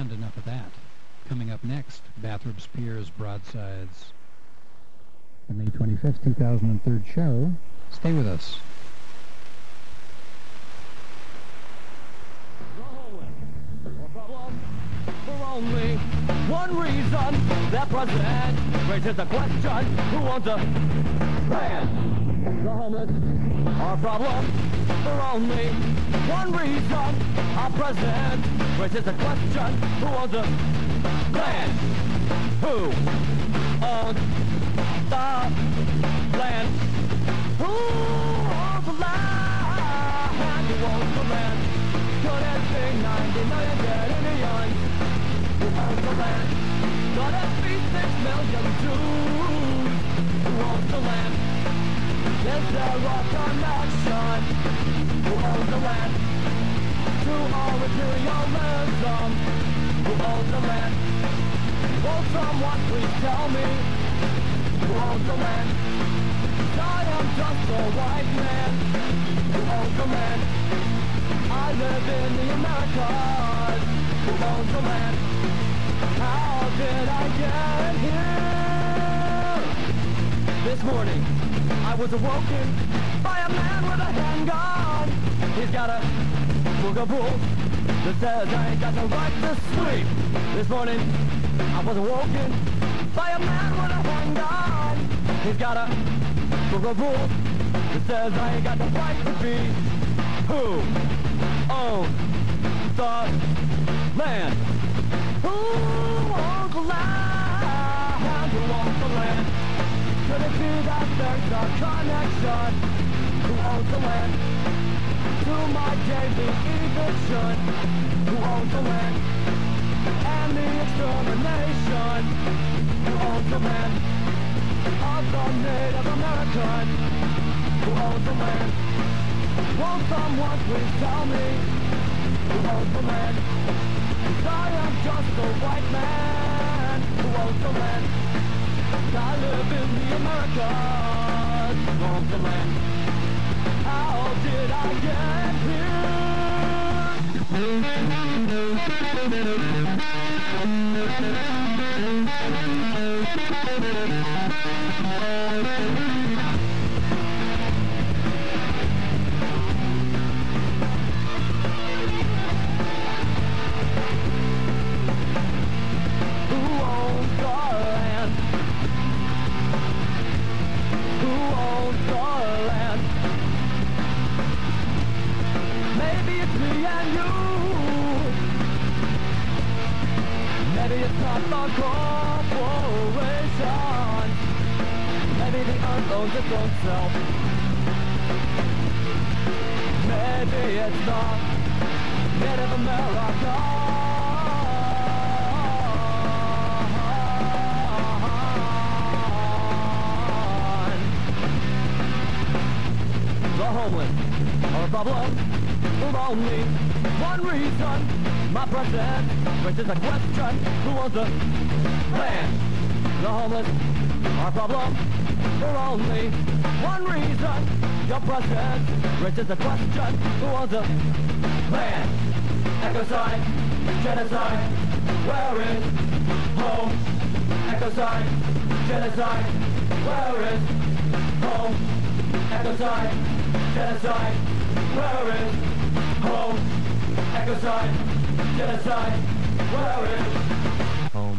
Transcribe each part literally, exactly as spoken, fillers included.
And enough of that. Coming up next, Bathrobes Piers Broadsides. The May twenty-fifth, two thousand three show. Stay with us. Only one reason that president raises the question, who owns a land? The homeless are a problem for only one reason. Our president raises the question, who owns the land? Who owns the land? Who owns the land? Who owns the land? Could it be ninety million dead Indians? Who owns the land? Could it be six million Jews? Who owns the land? Is there a connection? Who owns the land? To all imperialism? Who owns the land? Will someone please tell me? Who owns the land? I am just a white man. Who owns the land? I live in the Americas. Who owns the land? How did I get here? This morning, I was awoken by a man with a handgun. He's got a book of rules that says I ain't got no right to sleep. This morning, I was awoken by a man with a handgun. He's got a book of rules that says I ain't got no right to be. Who owns the land? Who owns the land? Who owns the land? Could it be that there's a connection? Who owns the land? To my daily eviction. Who owns the land? And the extermination. Who owns the land? Of the Native American. Who owns the land? Won't someone please tell me? Who owns the land? I am just a white man. Who owns the land? I live in the Americas. Who owns the land? How did I get Maybe it's not the corporation. Maybe the earth owns its own self. Maybe it's the Native American. The homeless are a problem for only one reason. My president raises a question, who owns the land? The homeless are a problem for only one reason. Your president raises a question, who owns the land? Ecocide, genocide, where is home? Ecocide, genocide, where is home? Ecocide, genocide, where is home? Ecocide, genocide, where is home?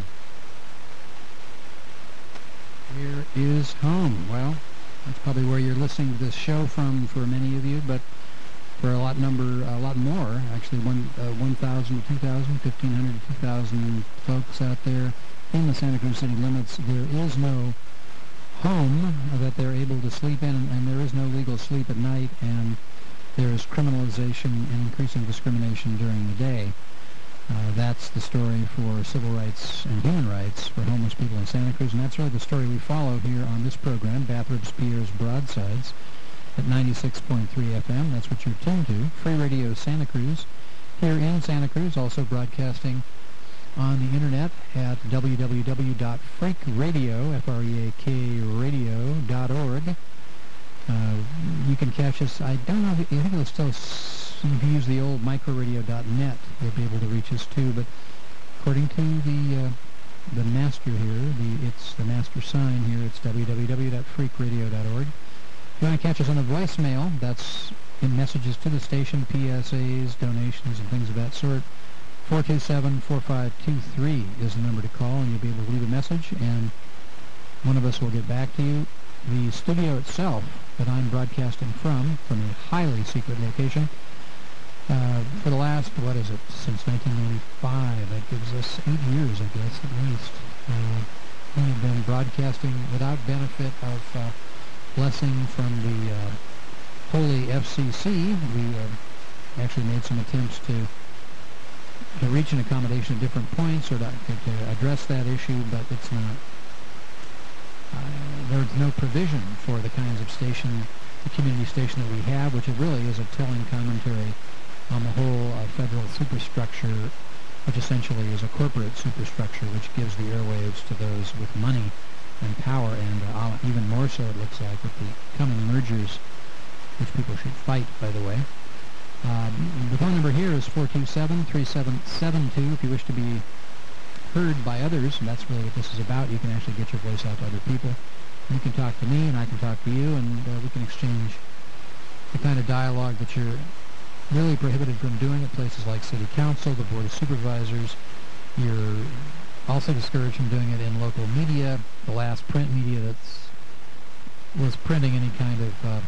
Where is home? Well, that's probably where you're listening to this show from for many of you, but for a lot number, a lot more, actually, one, uh, one thousand, two thousand, fifteen hundred, two thousand folks out there in the Santa Cruz city limits, there is no home that they're able to sleep in, and there is no legal sleep at night, and there is criminalization and increasing discrimination during the day. Uh, that's the story for civil rights and human rights for homeless people in Santa Cruz, and that's really the story we follow here on this program, Bathrobes Piers Broadsides, at ninety-six point three F M. That's what you're tuned to. Free Radio Santa Cruz, here in Santa Cruz, also broadcasting on the internet at w w w dot freak radio, F R E A K radio dot org. Uh, you can catch us. I don't know. If, I think it'll still. If you use the old microradio dot net, you'll be able to reach us too. But of according to the uh, the master here, the it's the master sign here. It's w w w dot freak radio dot org. If you want to catch us on the voicemail, that's in messages to the station, P S As, donations, and things of that sort. four two seven, four five two three is the number to call, and you'll be able to leave a message, and one of us will get back to you. The studio itself that I'm broadcasting from, from a highly secret location, uh, for the last, what is it, since nineteen ninety-five, that gives us eight years, I guess, at least. Uh, we have been broadcasting without benefit of uh, blessing from the uh, holy F C C. We uh, actually made some attempts to to reach an accommodation at different points or to, to address that issue, but it's not. Uh, there's no provision for the kinds of station, the community station that we have, which it really is a telling commentary on the whole uh, federal superstructure, which essentially is a corporate superstructure which gives the airwaves to those with money and power, and uh, even more so, it looks like, with the coming mergers, which people should fight, by the way. Uh, the phone number here is four two seven, three seven seven two. If you wish to be heard by others, and that's really what this is about, you can actually get your voice out to other people. You can talk to me, and I can talk to you, and uh, we can exchange the kind of dialogue that you're really prohibited from doing at places like City Council, the Board of Supervisors. You're also discouraged from doing it in local media. The last print media that's was printing any kind of uh,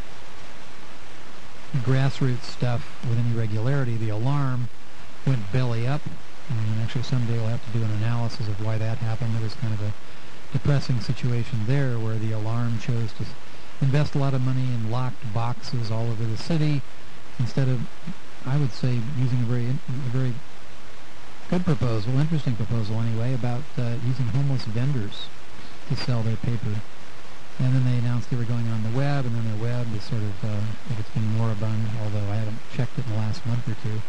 grassroots stuff with any regularity, the Alarm went belly up. And actually someday we'll have to do an analysis of why that happened. There was kind of a depressing situation there where the Alarm chose to invest a lot of money in locked boxes all over the city instead of, I would say, using a very, a very good proposal, interesting proposal anyway, about uh, using homeless vendors to sell their paper. And then they announced they were going on the web, and then their web is sort of, uh, I think it's been moribund, although I haven't checked it in the last month or two.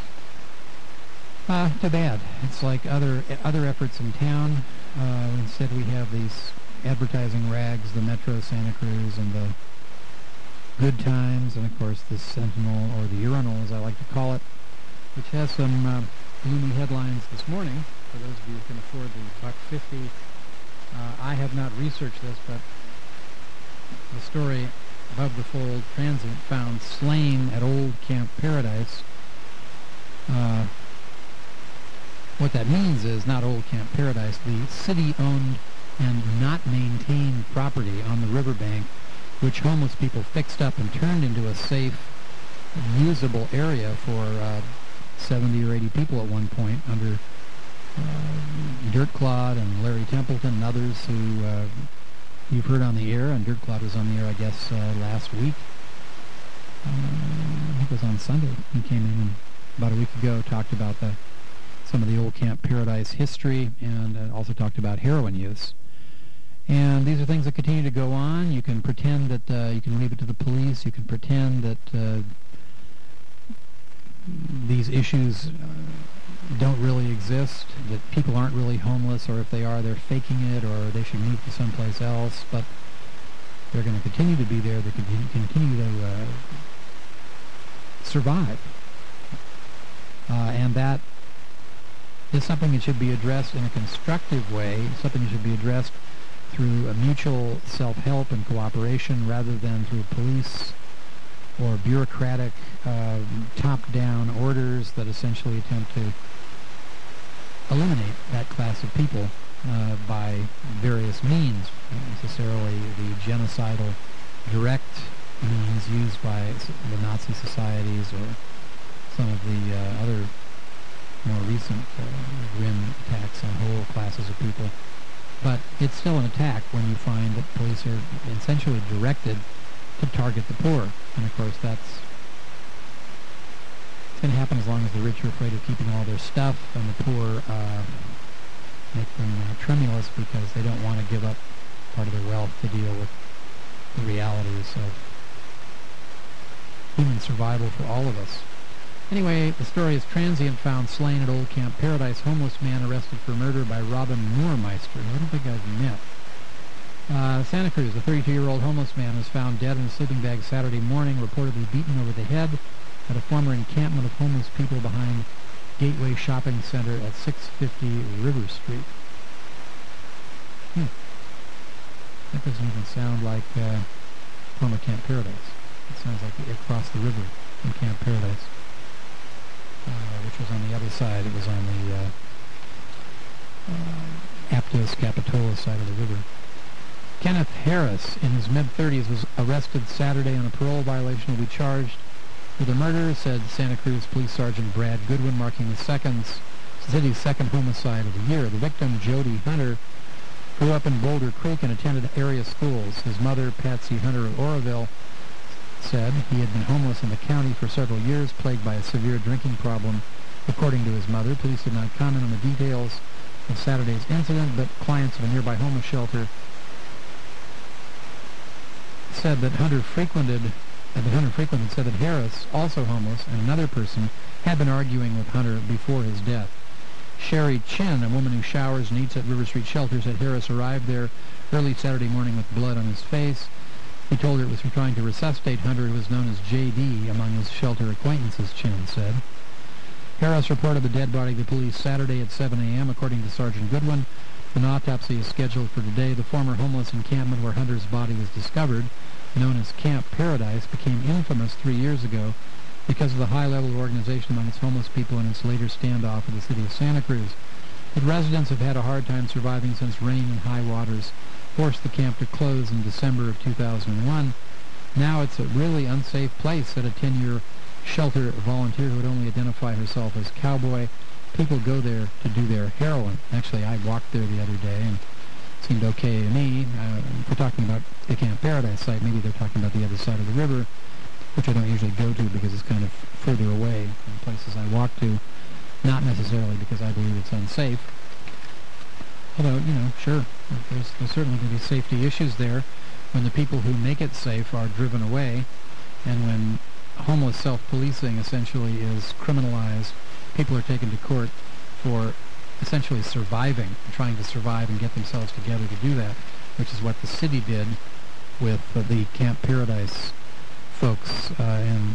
Uh, too bad. It's like other other efforts in town. Uh, instead we have these advertising rags, the Metro Santa Cruz and the Good Times, and of course the Sentinel, or the Urinal as I like to call it, which has some uh, gloomy headlines this morning, for those of you who can afford the buck fifty. Uh, I have not researched this, but the story above the fold, transient found slain at Old Camp Paradise. Uh, What that means is not Old Camp Paradise, the city-owned and not maintained property on the riverbank, which homeless people fixed up and turned into a safe, usable area for uh, seventy or eighty people at one point under uh, Dirt Clod and Larry Templeton and others who uh, you've heard on the air, and Dirt Clod was on the air, I guess, uh, last week. Uh, I think it was on Sunday. He came in and about a week ago talked about the some of the Old Camp Paradise history, and uh, also talked about heroin use. And these are things that continue to go on. You can pretend that uh, you can leave it to the police. You can pretend that uh, these issues uh, don't really exist, that people aren't really homeless, or if they are, they're faking it, or they should move to someplace else. But they're going to continue to be there. They can continue to uh, survive. Uh, and that is something that should be addressed in a constructive way, something that should be addressed through a mutual self-help and cooperation rather than through police or bureaucratic uh, top-down orders that essentially attempt to eliminate that class of people uh, by various means, not necessarily the genocidal direct means used by the Nazi societies or some of the uh, other more recent uh, grim attacks on whole classes of people. But it's still an attack when you find that police are essentially directed to target the poor. And of course that's it's going to happen as long as the rich are afraid of keeping all their stuff, and the poor uh, make them uh, tremulous because they don't want to give up part of their wealth to deal with the realities of human survival for all of us. Anyway, the story is transient found slain at Old Camp Paradise. Homeless man arrested for murder by Robin Moormeister. I don't think I've met. Uh, Santa Cruz, a thirty-two-year-old homeless man was found dead in a sleeping bag Saturday morning, reportedly beaten over the head at a former encampment of homeless people behind Gateway Shopping Center at six fifty River Street. Hmm. That doesn't even sound like uh, former Camp Paradise. It sounds like across the river from Camp Paradise, uh, which was on the other side. It was on the uh, uh, Aptos Capitola side of the river. Kenneth Harris, in his mid-thirties, was arrested Saturday on a parole violation. Will be charged with a murder, said Santa Cruz Police Sergeant Brad Goodwin, marking the second, city's second homicide of the year. The victim, Jody Hunter, grew up in Boulder Creek and attended area schools. His mother, Patsy Hunter of Oroville, said he had been homeless in the county for several years, plagued by a severe drinking problem. According to his mother, police did not comment on the details of Saturday's incident, but clients of a nearby homeless shelter said that Hunter frequented, uh, that Hunter frequented said that Harris, also homeless, and another person had been arguing with Hunter before his death. Sherry Chin, a woman who showers and eats at River Street Shelter, said Harris arrived there early Saturday morning with blood on his face. He told her it was from trying to resuscitate Hunter, who was known as J D among his shelter acquaintances, Chin said. Harris reported the dead body to police Saturday at seven a.m., according to Sergeant Goodwin. An autopsy is scheduled for today. The former homeless encampment where Hunter's body was discovered, known as Camp Paradise, became infamous three years ago because of the high level of organization among its homeless people and its later standoff with the city of Santa Cruz. But residents have had a hard time surviving since rain and high waters forced the camp to close in December of two thousand one. Now it's a really unsafe place, said a ten-year shelter volunteer who would only identify herself as cowboy. People go there to do their heroin. Actually, I walked there the other day and it seemed okay to me. Uh, if we're talking about the Camp Paradise site, maybe they're talking about the other side of the river, which I don't usually go to because it's kind of further away from places I walk to, not necessarily because I believe it's unsafe. Although, you know, sure, there's, there's certainly going to be safety issues there when the people who make it safe are driven away, and when homeless self-policing essentially is criminalized. People are taken to court for essentially surviving, trying to survive and get themselves together to do that, which is what the city did with uh, the Camp Paradise folks uh, in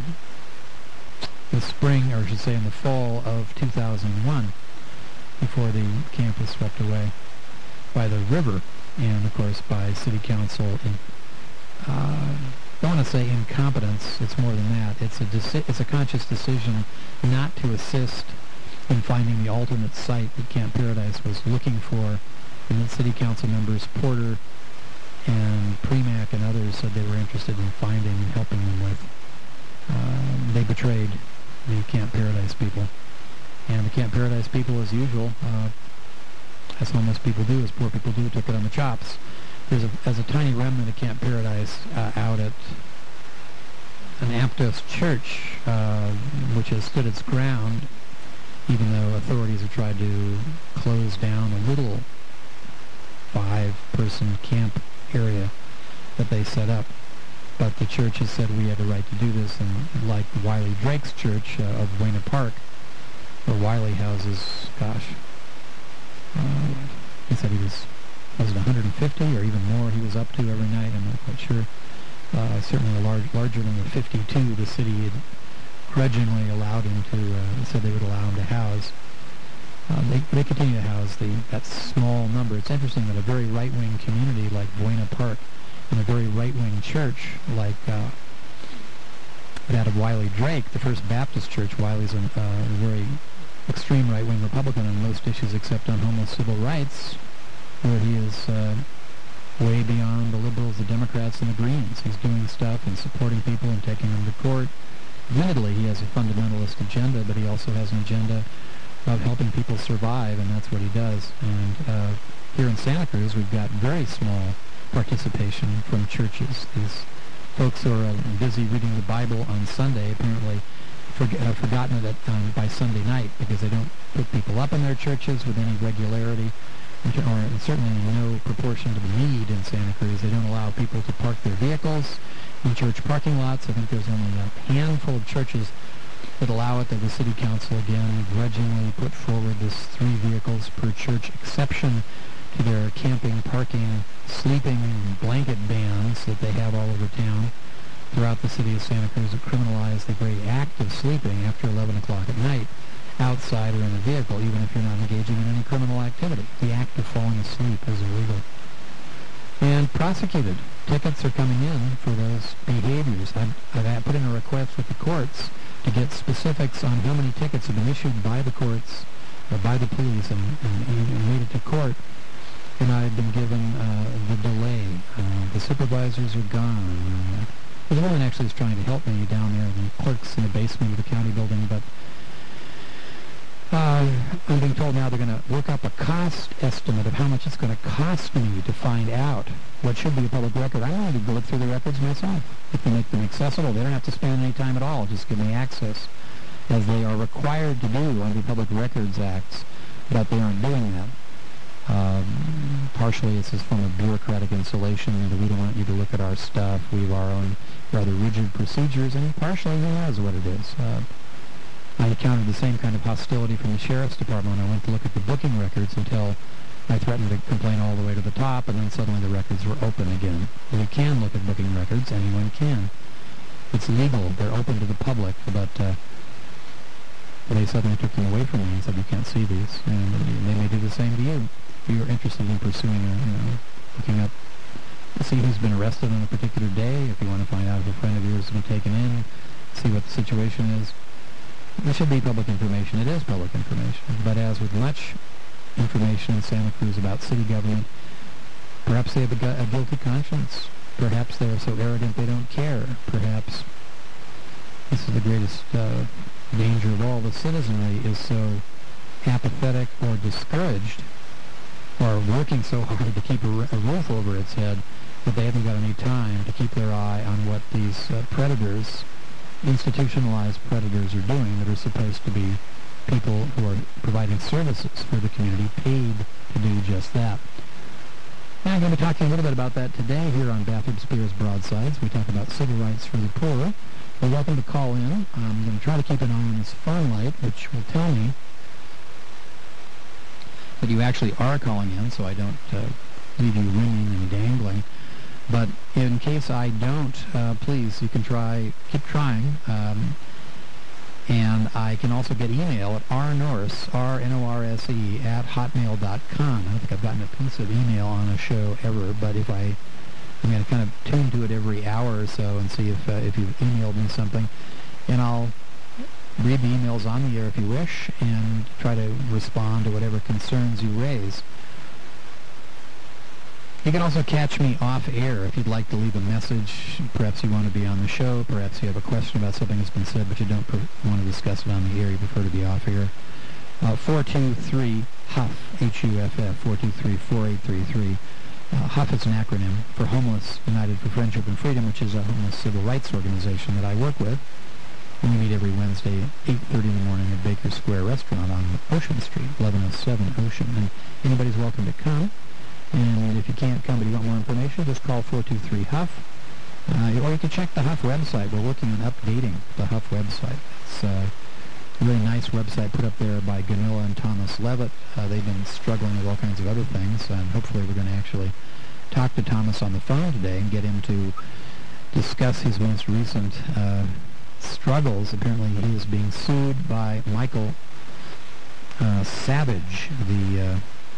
the spring, or I should say in the fall of two thousand one, before the camp was swept away by the river, and of course by city council. In, uh, I don't want to say incompetence, it's more than that. It's a deci- it's a conscious decision not to assist in finding the alternate site that Camp Paradise was looking for, and the city council members Porter and Premack and others said they were interested in finding and helping them with. Um, they betrayed the Camp Paradise people. And the Camp Paradise people, as usual, uh, as homeless people do, as poor people do, took it on the chops. There's a, there's a tiny remnant of Camp Paradise uh, out at an Aptos church, uh, which has stood its ground, even though authorities have tried to close down a little five-person camp area that they set up. But the church has said we have the right to do this, and like Wiley Drake's church uh, of Buena Park, where Wiley houses, gosh, uh, he said he was, was it one hundred fifty or even more he was up to every night, I'm not quite sure. Uh, certainly a large, larger than the fifty-two the city had grudgingly allowed him to, uh, said they would allow him to house. Uh, they, they continue to house the, that small number. It's interesting that a very right-wing community like Buena Park and a very right-wing church like uh, that of Wiley Drake, the First Baptist Church. Wiley's a, uh, a very extreme right-wing Republican on most issues except on homeless civil rights, where he is uh, way beyond the liberals, the Democrats, and the Greens. He's doing stuff and supporting people and taking them to court. Admittedly, he has a fundamentalist agenda, but he also has an agenda of helping people survive, and that's what he does. And uh, here in Santa Cruz, we've got very small participation from churches. These folks who are uh, busy reading the Bible on Sunday apparently forg- have forgotten it at, um, by Sunday night, because they don't put people up in their churches with any regularity, or certainly in no proportion to the need in Santa Cruz. They don't allow people to park their vehicles in church parking lots. I think there's only a handful of churches that allow it, that the city council again grudgingly put forward this three vehicles per church exception to their camping, parking, sleeping blanket bans that they have all over town throughout the city of Santa Cruz that criminalize the very act of sleeping after eleven o'clock at night. outside or in a vehicle, even if you're not engaging in any criminal activity. The act of falling asleep is illegal. And prosecuted. Tickets are coming in for those behaviors. I've, I've put in a request with the courts to get specifics on how many tickets have been issued by the courts or by the police and, and, and made it to court. And I've been given uh, the delay. Uh, the supervisors are gone. Uh, the woman actually is trying to help me down there, the clerks in the basement of the county building, but uh, I'm being told now they're going to work up a cost estimate of how much it's going to cost me to find out what should be a public record. I'm going to look through the records myself. If they make them accessible, they don't have to spend any time at all. Just give me access, as they are required to do under the Public Records Acts, but they aren't doing that. Um, partially it's just from a bureaucratic insulation that we don't want you to look at our stuff. We have our own rather rigid procedures, and partially who knows what it is. Uh, I encountered the same kind of hostility from the Sheriff's Department when I went to look at the booking records until I threatened to complain all the way to the top, and then suddenly the records were open again. Well, you can look at booking records. Anyone can. It's legal. They're open to the public, but uh, they suddenly took them away from me and said, you can't see these. And they may do the same to you. If you're interested in pursuing, a, you know, looking up to see who's been arrested on a particular day, if you want to find out if a friend of yours has been taken in, see what the situation is. This should be public information. It is public information. But as with much information in Santa Cruz about city government, perhaps they have a, gu- a guilty conscience. Perhaps they are so arrogant they don't care. Perhaps this is the greatest uh, danger of all. The citizenry is so apathetic or discouraged or working so hard to keep a, r- a roof over its head that they haven't got any time to keep their eye on what these uh, predators, institutionalized predators, are doing that are supposed to be people who are providing services for the community, paid to do just that. Now I'm going to be talking a little bit about that today here on Bathurst Spears Broadsides. We talk about civil rights for the poor. You're welcome to call in. I'm going to try to keep an eye on this phone light, which will tell me that you actually are calling in, so I don't uh, leave you ringing and dangling. But in case I don't, uh, please, you can try, keep trying. Um, and I can also get email at rnorse, R N O R S E, at hotmail dot com. I don't think I've gotten a piece of email on a show ever, but if I, I'm going to kind of tune to it every hour or so and see if, uh, if you've emailed me something. And I'll read the emails on the air if you wish and try to respond to whatever concerns you raise. You can also catch me off air if you'd like to leave a message. Perhaps you want to be on the show. Perhaps you have a question about something that's been said, but you don't pre- want to discuss it on the air. You prefer to be off air. Uh, four two three H U F, H U F F, four two three, four eight three three. Uh, H U F is an acronym for Homeless United for Friendship and Freedom, which is a homeless civil rights organization that I work with. And we meet every Wednesday at eight thirty in the morning at Baker Square Restaurant on Ocean Street, eleven oh seven Ocean. And anybody's welcome to come. And if you can't come but you want more information, just call four two three H U F. Uh, or you can check the H U F website. We're working on updating the H U F website. It's uh, a really nice website put up there by Gunilla and Thomas Levitt. Uh, they've been struggling with all kinds of other things, and hopefully we're going to actually talk to Thomas on the phone today and get him to discuss his most recent uh, struggles. Apparently he is being sued by Michael uh, Savage, the uh,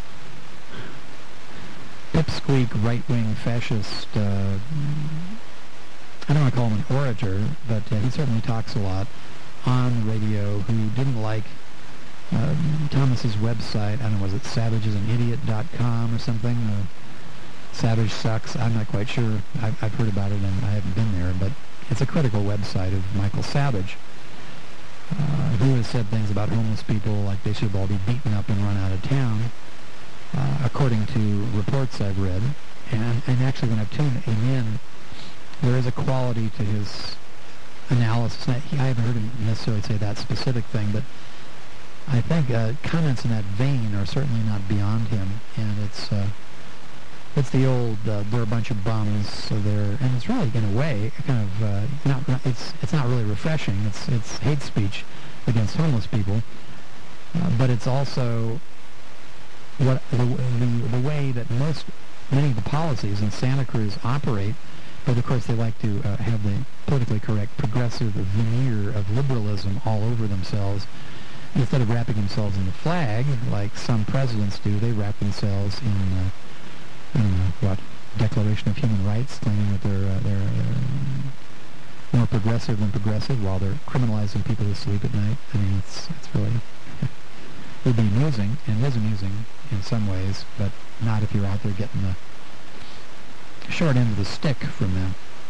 pipsqueak right-wing fascist, uh, I don't want to call him an orator, but uh, he certainly talks a lot on radio, who didn't like uh, Thomas's website. I don't know, was it savage is an idiot dot com or something? Uh, Savage sucks. I'm not quite sure. I've, I've heard about it and I haven't been there, but it's a critical website of Michael Savage, uh, who has said things about homeless people like they should all be beaten up and run out of town. Uh, according to reports I've read, and, and actually when I've tuned him in, there is a quality to his analysis. Now, he, I haven't heard him necessarily say that specific thing, but I think uh, comments in that vein are certainly not beyond him, and it's uh, it's the old uh, they're a bunch of bums, so they're, and it's really in a way kind of uh, not it's it's not really refreshing. It's it's hate speech against homeless people, uh, but it's also what the, the the way that most many of the policies in Santa Cruz operate, but of course they like to uh, have the politically correct progressive veneer of liberalism all over themselves. instead of wrapping themselves in the flag like some presidents do, they wrap themselves in, uh, I don't know, what, Declaration of Human Rights, claiming that they're, uh, they're uh, more progressive than progressive while they're criminalizing people who sleep at night. I mean, it's, it's really, it would be amusing, and it is amusing in some ways, but not if you're out there getting the short end of the stick from them.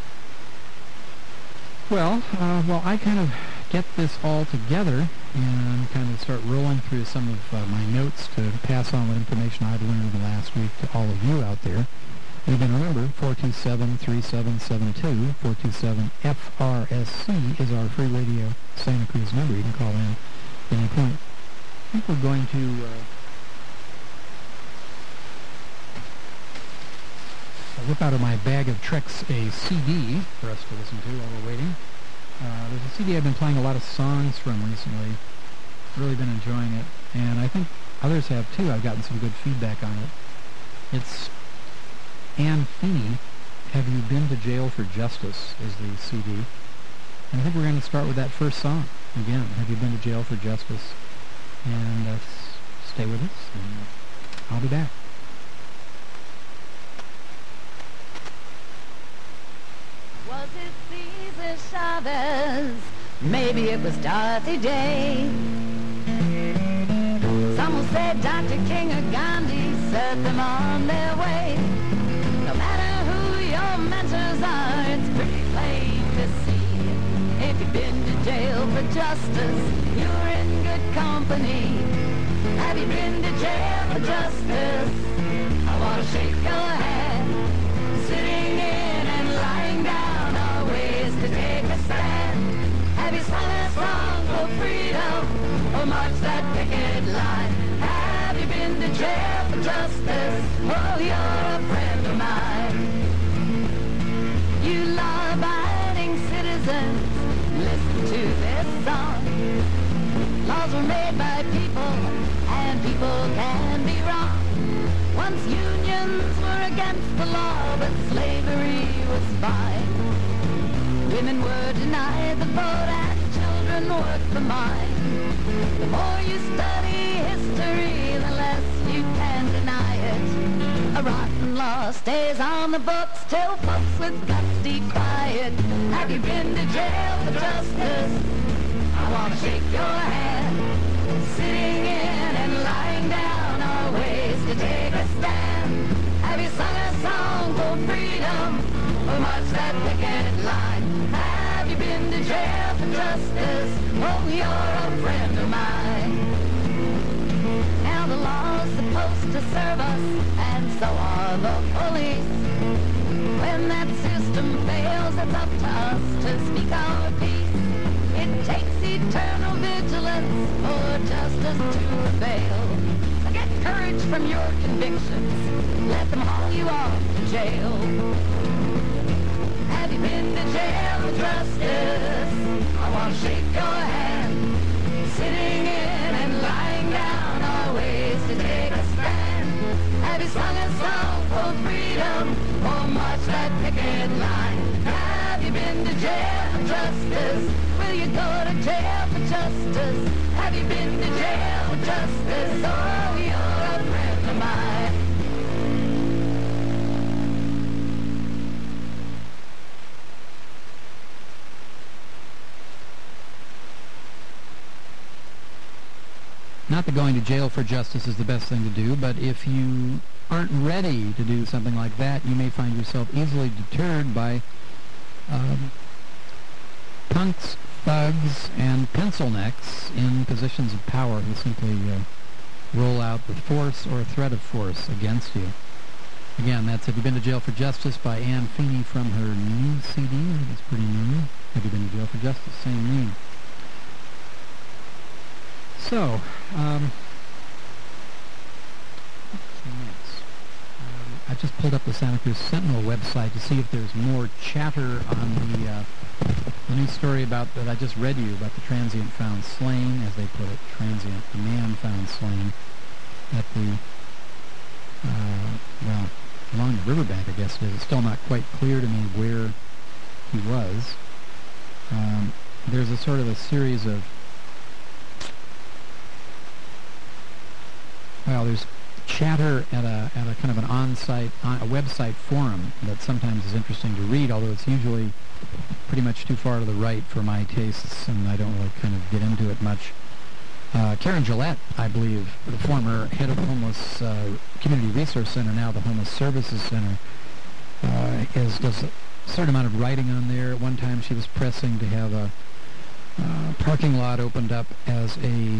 Well, uh, well, I kind of get this all together and kind of start rolling through some of uh, my notes to pass on what information I've learned in the last week to all of you out there. And again, remember, four two seven, three seven seven two, four two seven F R S C is our free radio Santa Cruz number. You can call in at any point. I think we're going to uh, whip out of my bag of tricks a C D for us to listen to while we're waiting. Uh, there's a C D I've been playing a lot of songs from recently. Really been enjoying it, and I think others have too. I've gotten some good feedback on it. It's Ann Feeney, Have You Been to Jail for Justice is the C D. And I think we're going to start with that first song. Again, Have You Been to Jail for Justice? And uh, s- stay with us, and I'll be back. Was it Cesar Chavez? Maybe it was Dorothy Day. Some will say Doctor King or Gandhi set them on their way. No matter who your mentors are, it's pretty plain to see. If you've been to jail for justice, you're in good company. Have you been to jail for justice? I want to shake your hand. Sitting in and lying down are ways to take a stand. Have you sung a song for freedom or marched that picket line? Have you been to jail for justice? Oh, you're a friend of mine. You law-abiding citizens, listen to this song. Laws were made by people, and people can be wrong. Once unions were against the law, but slavery was fine. Women were denied the vote and children worked the mine. The more you study history, the less you can deny it. A rotten law stays on the books till folks with guts defy it. Have you been to jail for justice? I want to shake your hand. Sitting in and lying down are ways to take a stand. Have you sung a song for freedom or marched that picket line? Have you been to jail for justice? Oh, you're a friend of mine. Now the law's supposed to serve us, and so are the police. When that system fails, it's up to us to speak our piece. It takes eternal vigilance for justice to prevail. So get courage from your convictions. Let them haul you off to jail. Have you been to jail for justice? I want to shake your hand. Sitting in and lying down are ways to take a stand. Have you sung a song for freedom or marched that picket line? Have you been to jail for justice? Will you go to jail for justice? Have you been to jail for justice? Oh, you're a friend of mine. Not that going to jail for justice is the best thing to do, but if you aren't ready to do something like that, you may find yourself easily deterred by um, punks, thugs, and pencil necks in positions of power who simply uh, roll out with force or threat of force against you. Again, that's Have You Been to Jail for Justice by Ann Feeney from her new C D. I think it's pretty new. Have You Been to Jail for Justice? Same name. So, um, what's next? Um, I just pulled up the Santa Cruz Sentinel website to see if there's more chatter on the, uh, the new story about that I just read you about the transient found slain, as they put it, transient, the man found slain at the, uh, well, along the riverbank, I guess it is. It's still not quite clear to me where he was. Um, there's a sort of a series of Well, there's chatter at a at a kind of an on-site, on, a website forum that sometimes is interesting to read, although it's usually pretty much too far to the right for my tastes, and I don't really kind of get into it much. Uh, Karen Gillette, I believe, the former head of the Homeless uh, Community Resource Center, now the Homeless Services Center, uh, is does a certain amount of writing on there. At one time she was pressing to have a uh, parking lot opened up as a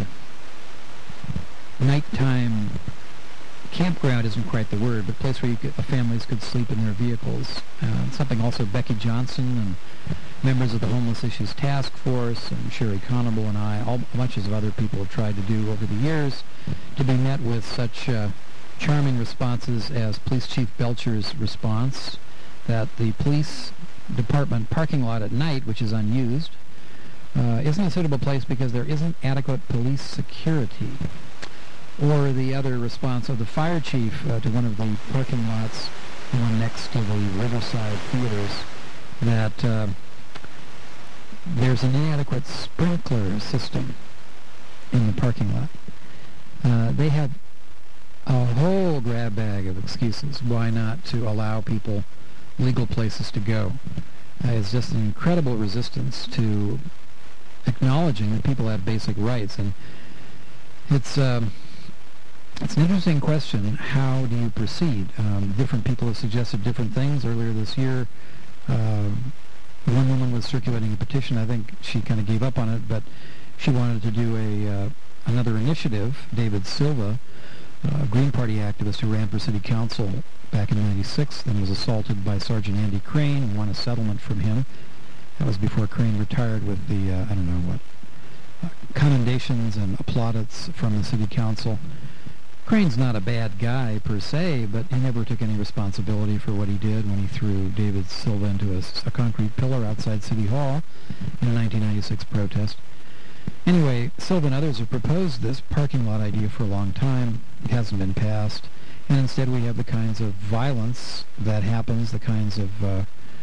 nighttime campground isn't quite the word, but place where you could, uh, families could sleep in their vehicles. Uh, something also Becky Johnson and members of the Homeless Issues Task Force and Sherry Conable and I, all bunches of other people have tried to do over the years, to be met with such uh, charming responses as Police Chief Belcher's response that the police department parking lot at night, which is unused, uh, isn't a suitable place because there isn't adequate police security. Or the other response of the fire chief uh, to one of the parking lots, the one next to the Riverside Theaters, that uh, there's an inadequate sprinkler system in the parking lot. Uh, they have a whole grab bag of excuses why not to allow people legal places to go. Uh, it's just an incredible resistance to acknowledging that people have basic rights, and it's um, it's an interesting question. How do you proceed? Um, different people have suggested different things. Earlier this year, uh, one woman was circulating a petition. I think she kind of gave up on it, but she wanted to do a uh, another initiative. David Silva, a Green Party activist who ran for city council back in ninety-six, then was assaulted by Sergeant Andy Crane and won a settlement from him. That was before Crane retired with the, uh, I don't know what, uh, commendations and plaudits from the city council. Crane's not a bad guy per se, but he never took any responsibility for what he did when he threw David Silva into a, a concrete pillar outside City Hall in a nineteen ninety-six protest. Anyway, Silva and others have proposed this parking lot idea for a long time. It hasn't been passed. And instead we have the kinds of violence that happens, the kinds of uh,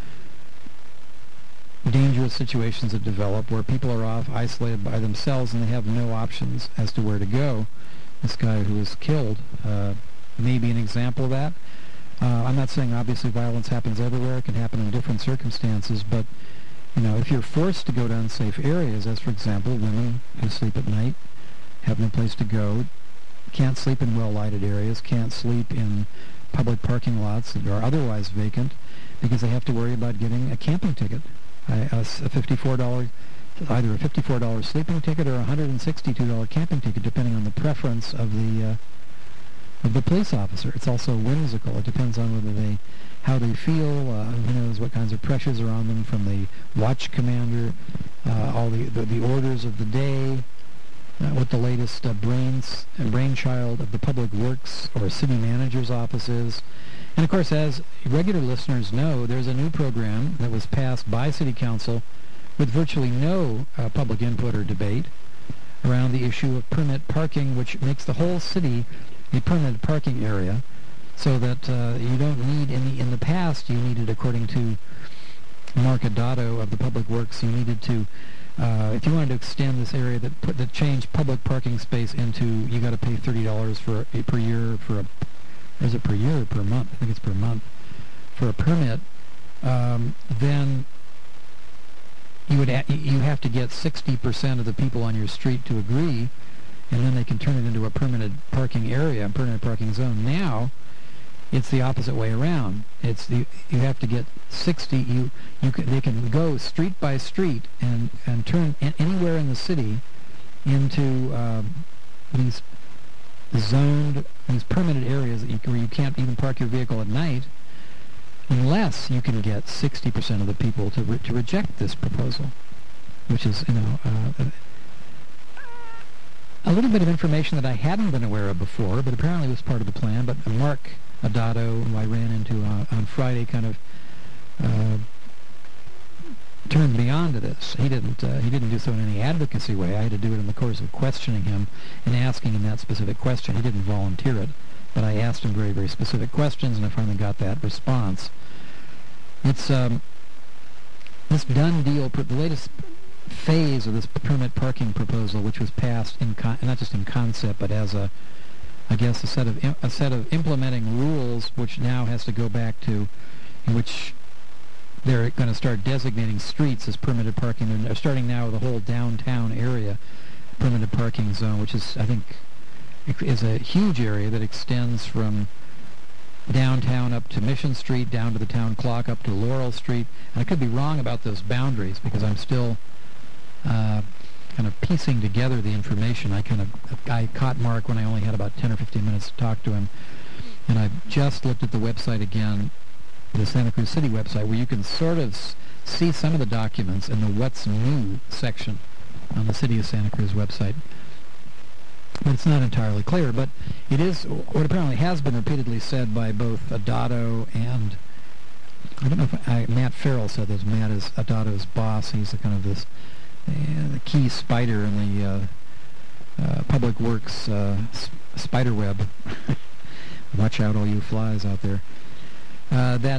dangerous situations that develop where people are off isolated by themselves and they have no options as to where to go. This guy who was killed uh, may be an example of that. Uh, I'm not saying obviously violence happens everywhere. It can happen in different circumstances, but you know, if you're forced to go to unsafe areas, as for example, women who sleep at night have no place to go, can't sleep in well-lighted areas, can't sleep in public parking lots that are otherwise vacant because they have to worry about getting a camping ticket, a, a fifty-four dollars, either a fifty-four dollars sleeping ticket or a one hundred sixty-two dollars camping ticket, depending on the preference of the uh, of the police officer. It's also whimsical. It depends on whether they, how they feel. Uh, who knows what kinds of pressures are on them from the watch commander, uh, all the, the the orders of the day. Uh, what the latest uh, brains and brainchild of the public works or city manager's office is. And of course, as regular listeners know, there's a new program that was passed by City Council with virtually no uh, public input or debate around the issue of permit parking, which makes the whole city a permanent parking area, so that uh, you don't need any. In the past, you needed, according to Mark Adato of the Public Works, you needed to Uh, if you wanted to extend this area that put that change public parking space into, you got to pay thirty dollars for a, per year for a, or is it per year or per month? I think it's per month for a permit. Um, then you would a, you have to get sixty percent of the people on your street to agree, and then they can turn it into a permanent parking area, a permanent parking zone. Now it's the opposite way around. It's the you have to get sixty. You you can, they can go street by street and and turn a, anywhere in the city into um, these zoned, these permanent areas that you, where you can't even park your vehicle at night, unless you can get sixty percent of the people to re, to reject this proposal, which is you know uh, a little bit of information that I hadn't been aware of before, but apparently was part of the plan. But Mark Adato, who I ran into uh, on Friday, kind of uh, turned me on to this. He didn't. Uh, he didn't do so in any advocacy way. I had to do it in the course of questioning him and asking him that specific question. He didn't volunteer it, but I asked him very, very specific questions, and I finally got that response. It's um, this done deal. The latest phase of this permit parking proposal, which was passed in con- not just in concept, but as a I guess, a set of im- a set of implementing rules, which now has to go back to, in which they're going to start designating streets as permitted parking. And they're starting now with the whole downtown area permitted parking zone, which is, I think, is a huge area that extends from downtown up to Mission Street, down to the town clock, up to Laurel Street. And I could be wrong about those boundaries because I'm still uh, kind of piecing together the information. I kind of I caught Mark when I only had about ten or fifteen minutes to talk to him, and I've just looked at the website again, the Santa Cruz City website, where you can sort of s- see some of the documents in the What's New section on the City of Santa Cruz website. But it's not entirely clear, but it is what apparently has been repeatedly said by both Adato and, I don't know if I, Matt Farrell said this. Matt is Adato's boss. He's the kind of this uh, the key spider in the uh, uh, Public Works uh, sp- spider web. Watch out, all you flies out there. Uh, that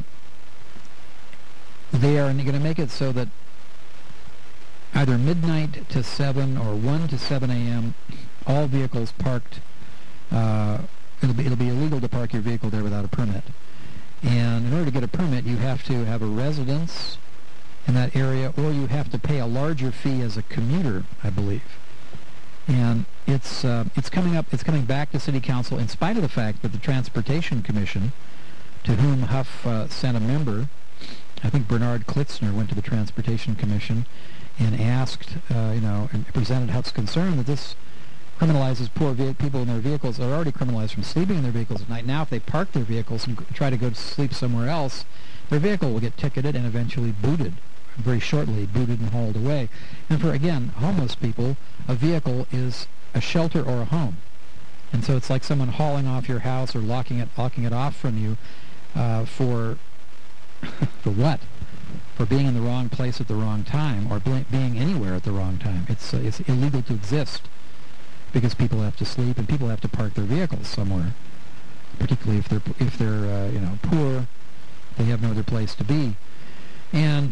they are going to make it so that either midnight to seven or one to seven a.m. all vehicles parked, uh, it'll be it'll be illegal to park your vehicle there without a permit. And in order to get a permit, you have to have a residence in that area, or you have to pay a larger fee as a commuter, I believe. And it's uh, it's coming up. It's coming back to City Council, in spite of the fact that the Transportation Commission, to whom Huff uh, sent a member, I think Bernard Klitzner went to the Transportation Commission and asked, uh, you know, and presented Huff's concern that this criminalizes poor ve- people in their vehicles. They're already criminalized from sleeping in their vehicles at night. Now, if they park their vehicles and g- try to go to sleep somewhere else, their vehicle will get ticketed and eventually booted, very shortly booted and hauled away. And for, again, homeless people, a vehicle is a shelter or a home. And so it's like someone hauling off your house or locking it, locking it off from you uh, for, for what? For being in the wrong place at the wrong time, or bl- being anywhere at the wrong time. It's uh, it's illegal to exist because people have to sleep and people have to park their vehicles somewhere. Particularly if they're if they're uh, you know poor, they have no other place to be. And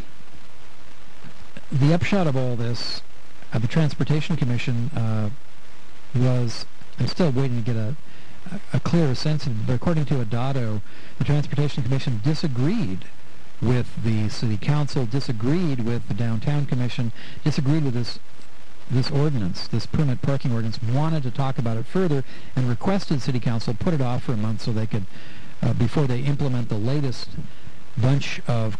the upshot of all this, uh, the Transportation Commission uh, was. I'm still waiting to get a a, a clearer sense of it, but according to Adato, the Transportation Commission disagreed with the City Council, disagreed with the Downtown Commission, disagreed with this this ordinance, this permit parking ordinance, wanted to talk about it further, and requested City Council put it off for a month so they could, uh, before they implement the latest bunch of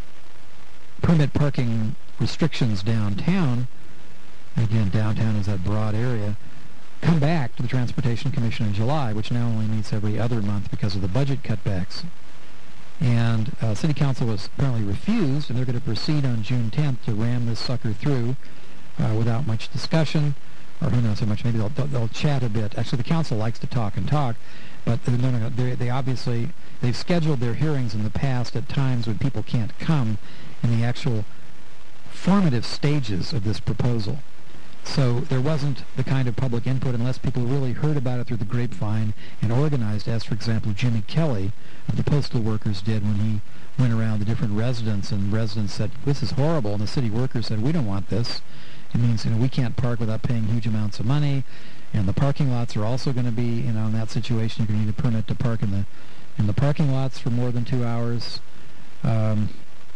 permit parking restrictions downtown. Again, downtown is that broad area. Come back to the Transportation Commission in July, which now only meets every other month because of the budget cutbacks. And uh, City Council was apparently refused, and they're going to proceed on June tenth to ram this sucker through uh, without much discussion, or who knows how much. Maybe they'll, they'll, they'll chat a bit. Actually, the council likes to talk and talk, but no, no, no, they, they obviously, they've scheduled their hearings in the past at times when people can't come in the actual formative stages of this proposal. So there wasn't the kind of public input unless people really heard about it through the grapevine and organized, as, for example, Jimmy Kelly of the Postal Workers did when he went around the different residents, and residents said, this is horrible, and the city workers said, we don't want this. It means, you know, we can't park without paying huge amounts of money, and the parking lots are also going to be, you know, in that situation, you're going to need a permit to park in the in the parking lots for more than two hours. Um,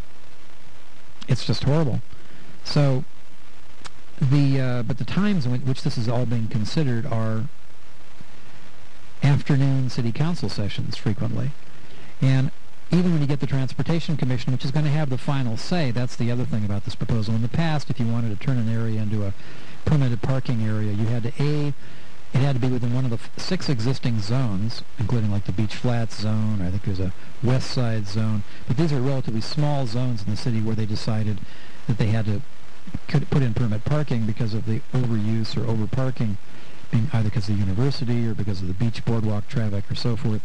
it's just horrible. So the uh, but the times in which this is all being considered are afternoon city council sessions frequently. And even when you get the Transportation Commission, which is going to have the final say, that's the other thing about this proposal. In the past, if you wanted to turn an area into a permitted parking area, you had to, A, it had to be within one of the f- six existing zones, including like the Beach Flats zone, or I think there's a West Side zone. But these are relatively small zones in the city where they decided that they had to could put in permit parking because of the overuse or overparking, being either because of the university or because of the beach boardwalk traffic or so forth.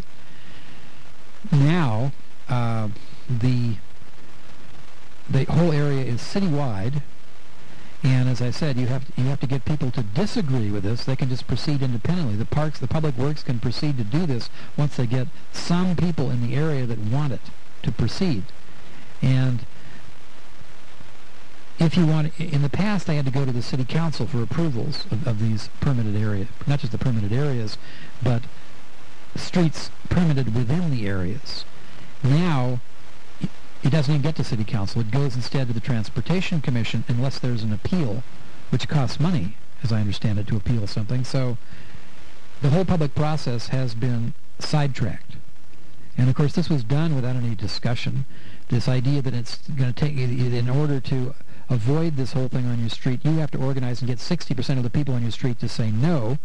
Now, uh, the the whole area is citywide, and as I said, you have to, you have to get people to disagree with this. They can just proceed independently. The parks, the public works can proceed to do this once they get some people in the area that want it to proceed. And if you want, in the past I had to go to the city council for approvals of, of these permitted areas, not just the permitted areas, but streets permitted within the areas. Now, it doesn't even get to city council. It goes instead to the Transportation Commission unless there's an appeal, which costs money, as I understand it, to appeal something. So the whole public process has been sidetracked. And of course, this was done without any discussion. This idea that it's going to take, in order to avoid this whole thing on your street, you have to organize and get sixty percent of the people on your street to say no,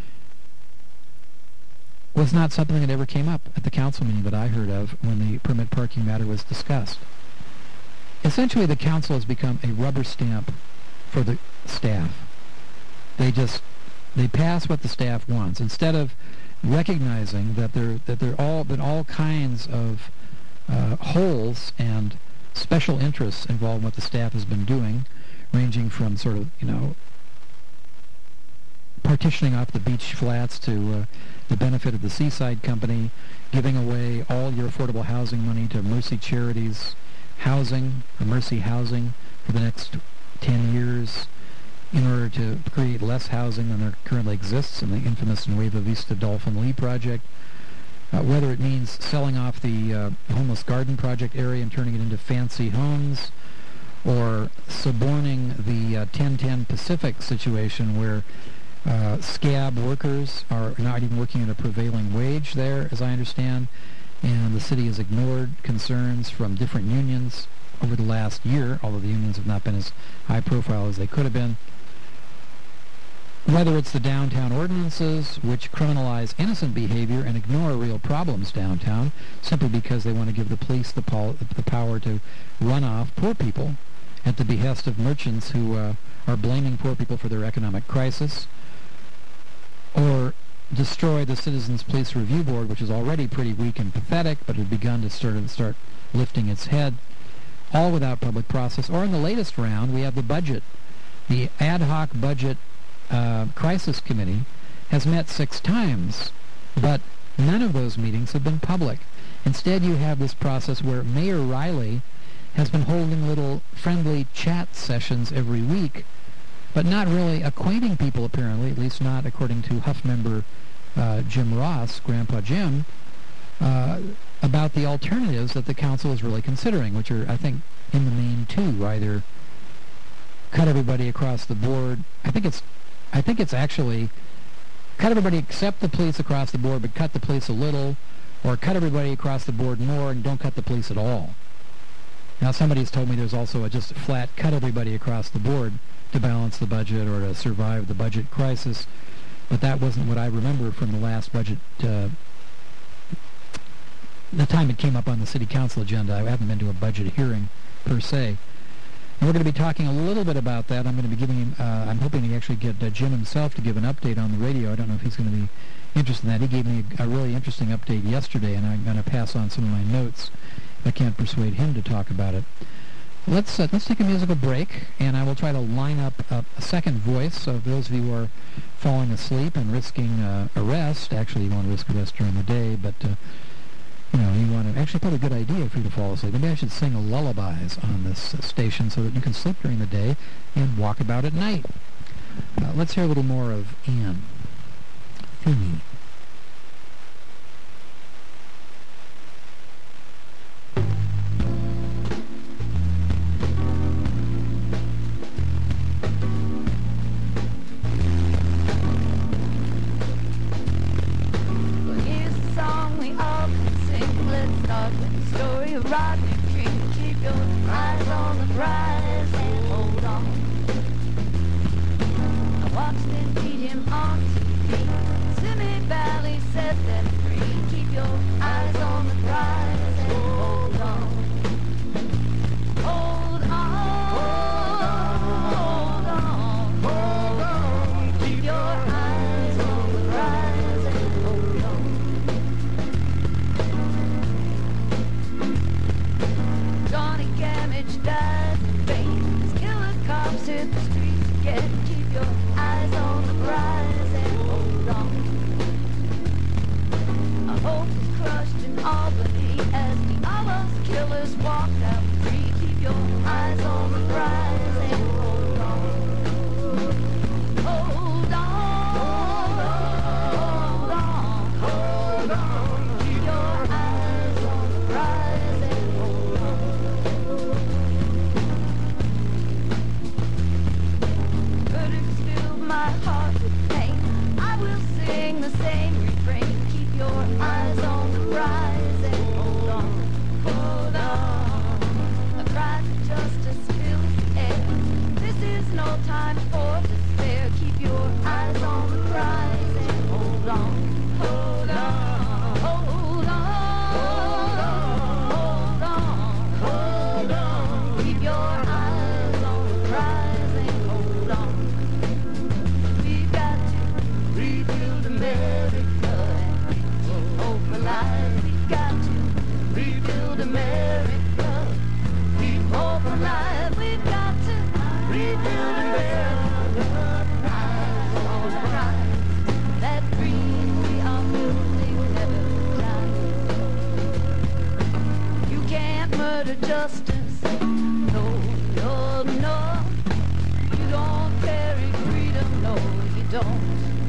was not something that ever came up at the council meeting that I heard of when the permit parking matter was discussed. Essentially, the council has become a rubber stamp for the staff. They just, they pass what the staff wants. Instead of recognizing that there that there all been all kinds of uh, holes and special interests involved in what the staff has been doing, ranging from sort of, you know, partitioning off the beach flats to uh, the benefit of the Seaside Company, giving away all your affordable housing money to Mercy Charities Housing, or Mercy Housing, for the next ten years, in order to create less housing than there currently exists in the infamous Nueva Vista Dolphin Lee project, uh, whether it means selling off the uh, homeless garden project area and turning it into fancy homes, or suborning the uh, ten ten Pacific situation where uh, scab workers are not even working at a prevailing wage there, as I understand, and the city has ignored concerns from different unions over the last year, although the unions have not been as high profile as they could have been. Whether it's the downtown ordinances, which criminalize innocent behavior and ignore real problems downtown, simply because they want to give the police the, pol- the power to run off poor people at the behest of merchants who uh, are blaming poor people for their economic crisis, or destroy the Citizens Police Review Board, which is already pretty weak and pathetic, but had begun to sort of start lifting its head, all without public process. Or in the latest round, we have the budget. The ad hoc budget Uh, crisis committee has met six times, but none of those meetings have been public. Instead, you have this process where Mayor Riley has been holding little friendly chat sessions every week, but not really acquainting people, apparently, at least not according to Huff member uh, Jim Ross, Grandpa Jim, uh, about the alternatives that the council is really considering, which are, I think, in the main two. Either cut everybody across the board. I think it's I think it's actually cut everybody except the police across the board, but cut the police a little, or cut everybody across the board more and don't cut the police at all. Now, somebody's told me there's also a just flat cut everybody across the board to balance the budget or to survive the budget crisis, but that wasn't what I remember from the last budget, uh, the time it came up on the city council agenda. I haven't been to a budget hearing per se. And we're going to be talking a little bit about that. I'm going to be giving him, uh, I'm hoping to actually get uh, Jim himself to give an update on the radio. I don't know if he's going to be interested in that. He gave me a, a really interesting update yesterday, and I'm going to pass on some of my notes. I can't persuade him to talk about it. Let's uh, let's take a musical break, and I will try to line up a, a second voice. So those of you who are falling asleep and risking uh, arrest, actually you want to risk arrest during the day, but uh, you know, you want to, actually probably a good idea for you to fall asleep. Maybe I should sing lullabies on this uh, station so that you can sleep during the day and walk about at night. Uh, let's hear a little more of Anne Feeney. Story of Rodney King. Keep your eyes on the prize and hold on. I watched them beat him on T V. Simi Valley set them free. Keep your eyes on the prize and hold on. Hold on. Hold on. Hold on. Keep your eyes on the prize and hold on. Johnny Gamage died in vain. Killer cops hit the streets again. Keep your eyes on the prize and hold on. A hope was crushed in Albany as the almost killers walked out free. Keep your eyes on the prize and no time for despair. Keep your eyes on the prize and hold on, hold on, hold on, hold on, hold on. Keep your eyes on the prize and hold on. We've got to rebuild America and keep hope alive. We've got to rebuild America, keep hope alive. We've got to rebuild America. Eyes on the prize. That dream we are building will never die. You can't murder justice. No, no, no. You don't carry freedom. No, you don't.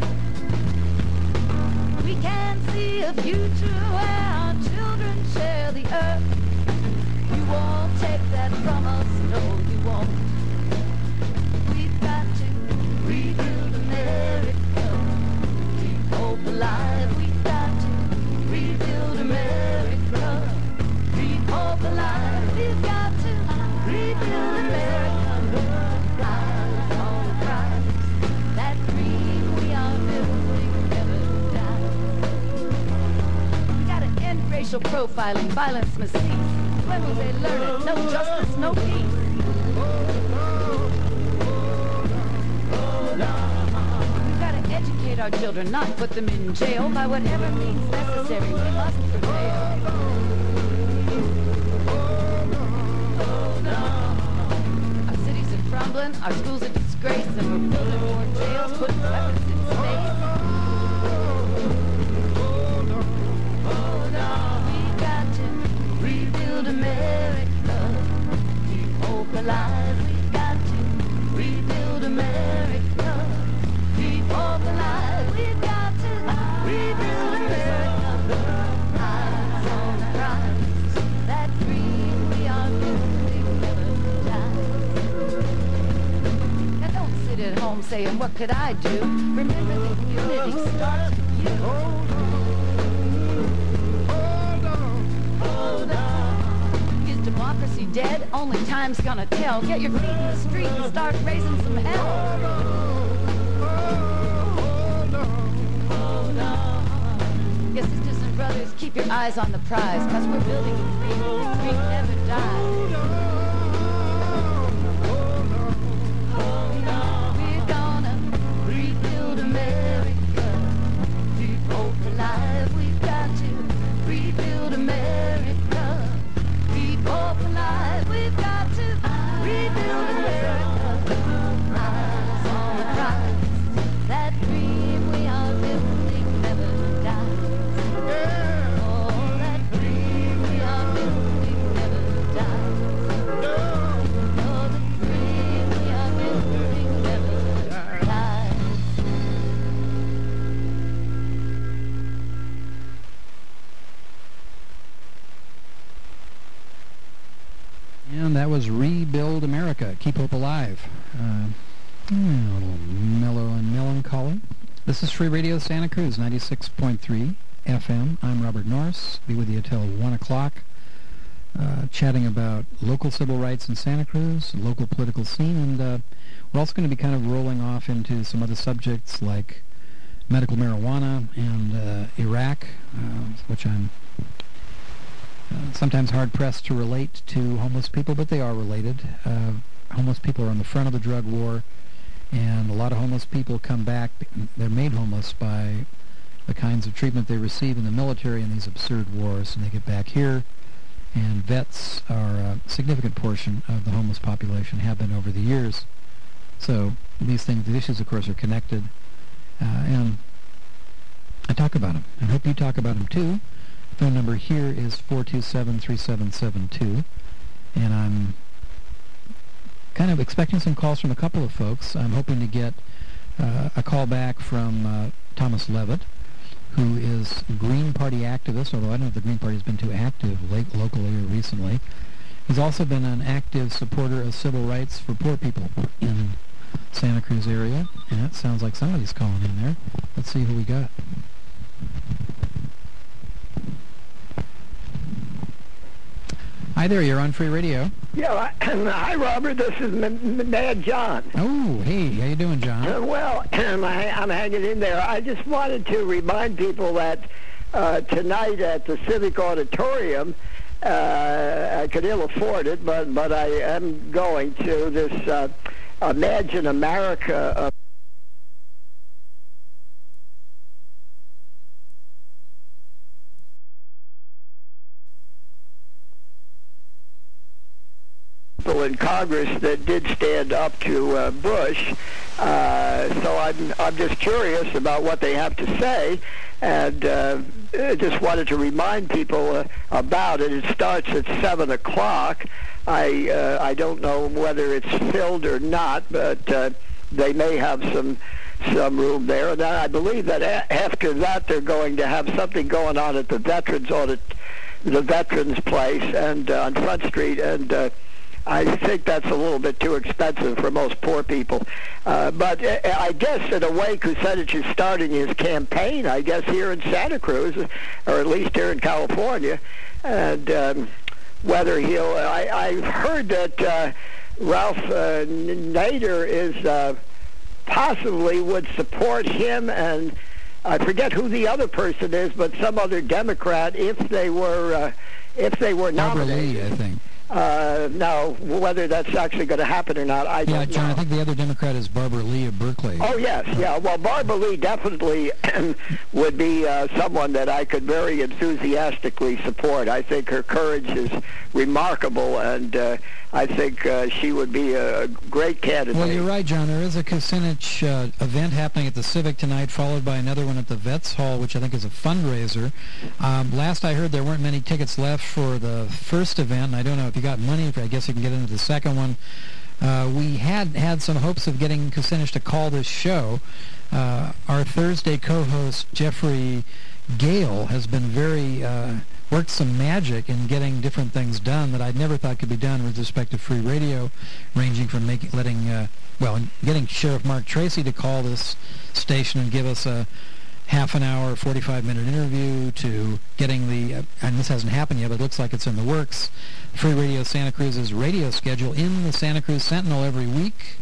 We can see a future where our children share the earth. You won't take that from us, no, you won't. We've got to rebuild America, keep hope alive. We've got to rebuild America, keep hope alive. We've got to rebuild America. Eyes on the prize. That dream we are building will never die. We gotta end racial profiling. Violence must cease. When will they learn it? No justice, no peace. We've got to educate our children, not put them in jail. By whatever means necessary, we must prevail. Our cities are crumbling, our schools are disgraced, and we're building more jails, putting weapons in space. We've got to rebuild America, keep hope alive. We've got to rebuild America, keep hope alive. We've got to rebuild America. Eyes on the prize. That dream we are building will never die. Now don't sit at home saying, what could I do? Remember that unity starts with you. Democracy dead? Only time's gonna tell. Get your feet in the street and start raising some hell. Yes, sisters and brothers, keep your eyes on the prize, cause we're building a dream and the dream never dies. We're gonna rebuild America, keep hope alive. We've got to rebuild America, keep hope alive. We've got to rebuild America. Eyes on the prize. That dream we are building never dies. Oh, that dream we are building never dies. Oh, the dream we are building never dies. And that was Rebuild America, Keep Hope Alive. Uh, a little mellow and melancholy. This is Free Radio Santa Cruz, ninety-six point three F M. I'm Robert Norris. Be with you until one o'clock, uh, chatting about local civil rights in Santa Cruz, local political scene, and uh, we're also going to be kind of rolling off into some other subjects like medical marijuana and uh, Iraq, uh, which I'm Uh, sometimes hard-pressed to relate to homeless people, but they are related. Uh, homeless people are on the front of the drug war, and a lot of homeless people come back. They're made homeless by the kinds of treatment they receive in the military in these absurd wars, and they get back here, and vets are a significant portion of the homeless population, have been over the years. So these things, the issues, of course, are connected, uh, and I talk about them. I hope you talk about them, too. Phone number here is four two seven, three seven seven two, and I'm kind of expecting some calls from a couple of folks. I'm hoping to get uh, a call back from uh, Thomas Levitt, who is a Green Party activist, although I don't know if the Green Party has been too active late, locally or recently. He's also been an active supporter of civil rights for poor people in Santa Cruz area, and it sounds like somebody's calling in there. Let's see who we got. Hi, Hi there, you're on Free Radio. Yeah, I, hi, Robert. This is M- M- Mad John. Oh, hey, how you doing, John? Uh, well, I'm, I'm hanging in there. I just wanted to remind people that uh, tonight at the Civic Auditorium, uh, I could ill afford it, but, but I am going to this uh, Imagine America uh, people in Congress that did stand up to uh, Bush. Uh, so I'm I'm just curious about what they have to say, and uh, I just wanted to remind people uh, about it. It starts at seven o'clock. I uh, I don't know whether it's filled or not, but uh, they may have some some room there. And I believe that a- after that they're going to have something going on at the Veterans Audit, the Veterans Place, and uh, on Front Street, and. Uh, I think that's a little bit too expensive for most poor people. Uh, but uh, I guess in a way Kucinich is starting his campaign, I guess, here in Santa Cruz, or at least here in California. And um, whether he'll... I, I've heard that uh, Ralph uh, Nader is uh, possibly would support him, and I forget who the other person is, but some other Democrat if they were uh, if they were Barbara nominated. Lee, I think. Uh, now, whether that's actually going to happen or not, I Yeah, don't John, know. I think the other Democrat is Barbara Lee of Berkeley. Oh, yes, yeah. Well, Barbara Lee definitely would be uh, someone that I could very enthusiastically support. I think her courage is remarkable, and uh, I think uh, she would be a great candidate. Well, you're right, John. There is a Kucinich uh, event happening at the Civic tonight, followed by another one at the Vets Hall, which I think is a fundraiser. Um, last I heard, there weren't many tickets left for the first event, and I don't know if you got money. I guess you can get into the second one. Uh, we had had some hopes of getting Kucinich to call this show. Uh, our Thursday co-host, Jeffrey Gale, has been very... Uh, worked some magic in getting different things done that I'd never thought could be done with respect to free radio, ranging from making, letting, uh, well, getting Sheriff Mark Tracy to call this station and give us a half an hour, forty-five minute interview, to getting the, uh, and this hasn't happened yet, but it looks like it's in the works, Free Radio Santa Cruz's radio schedule in the Santa Cruz Sentinel every week,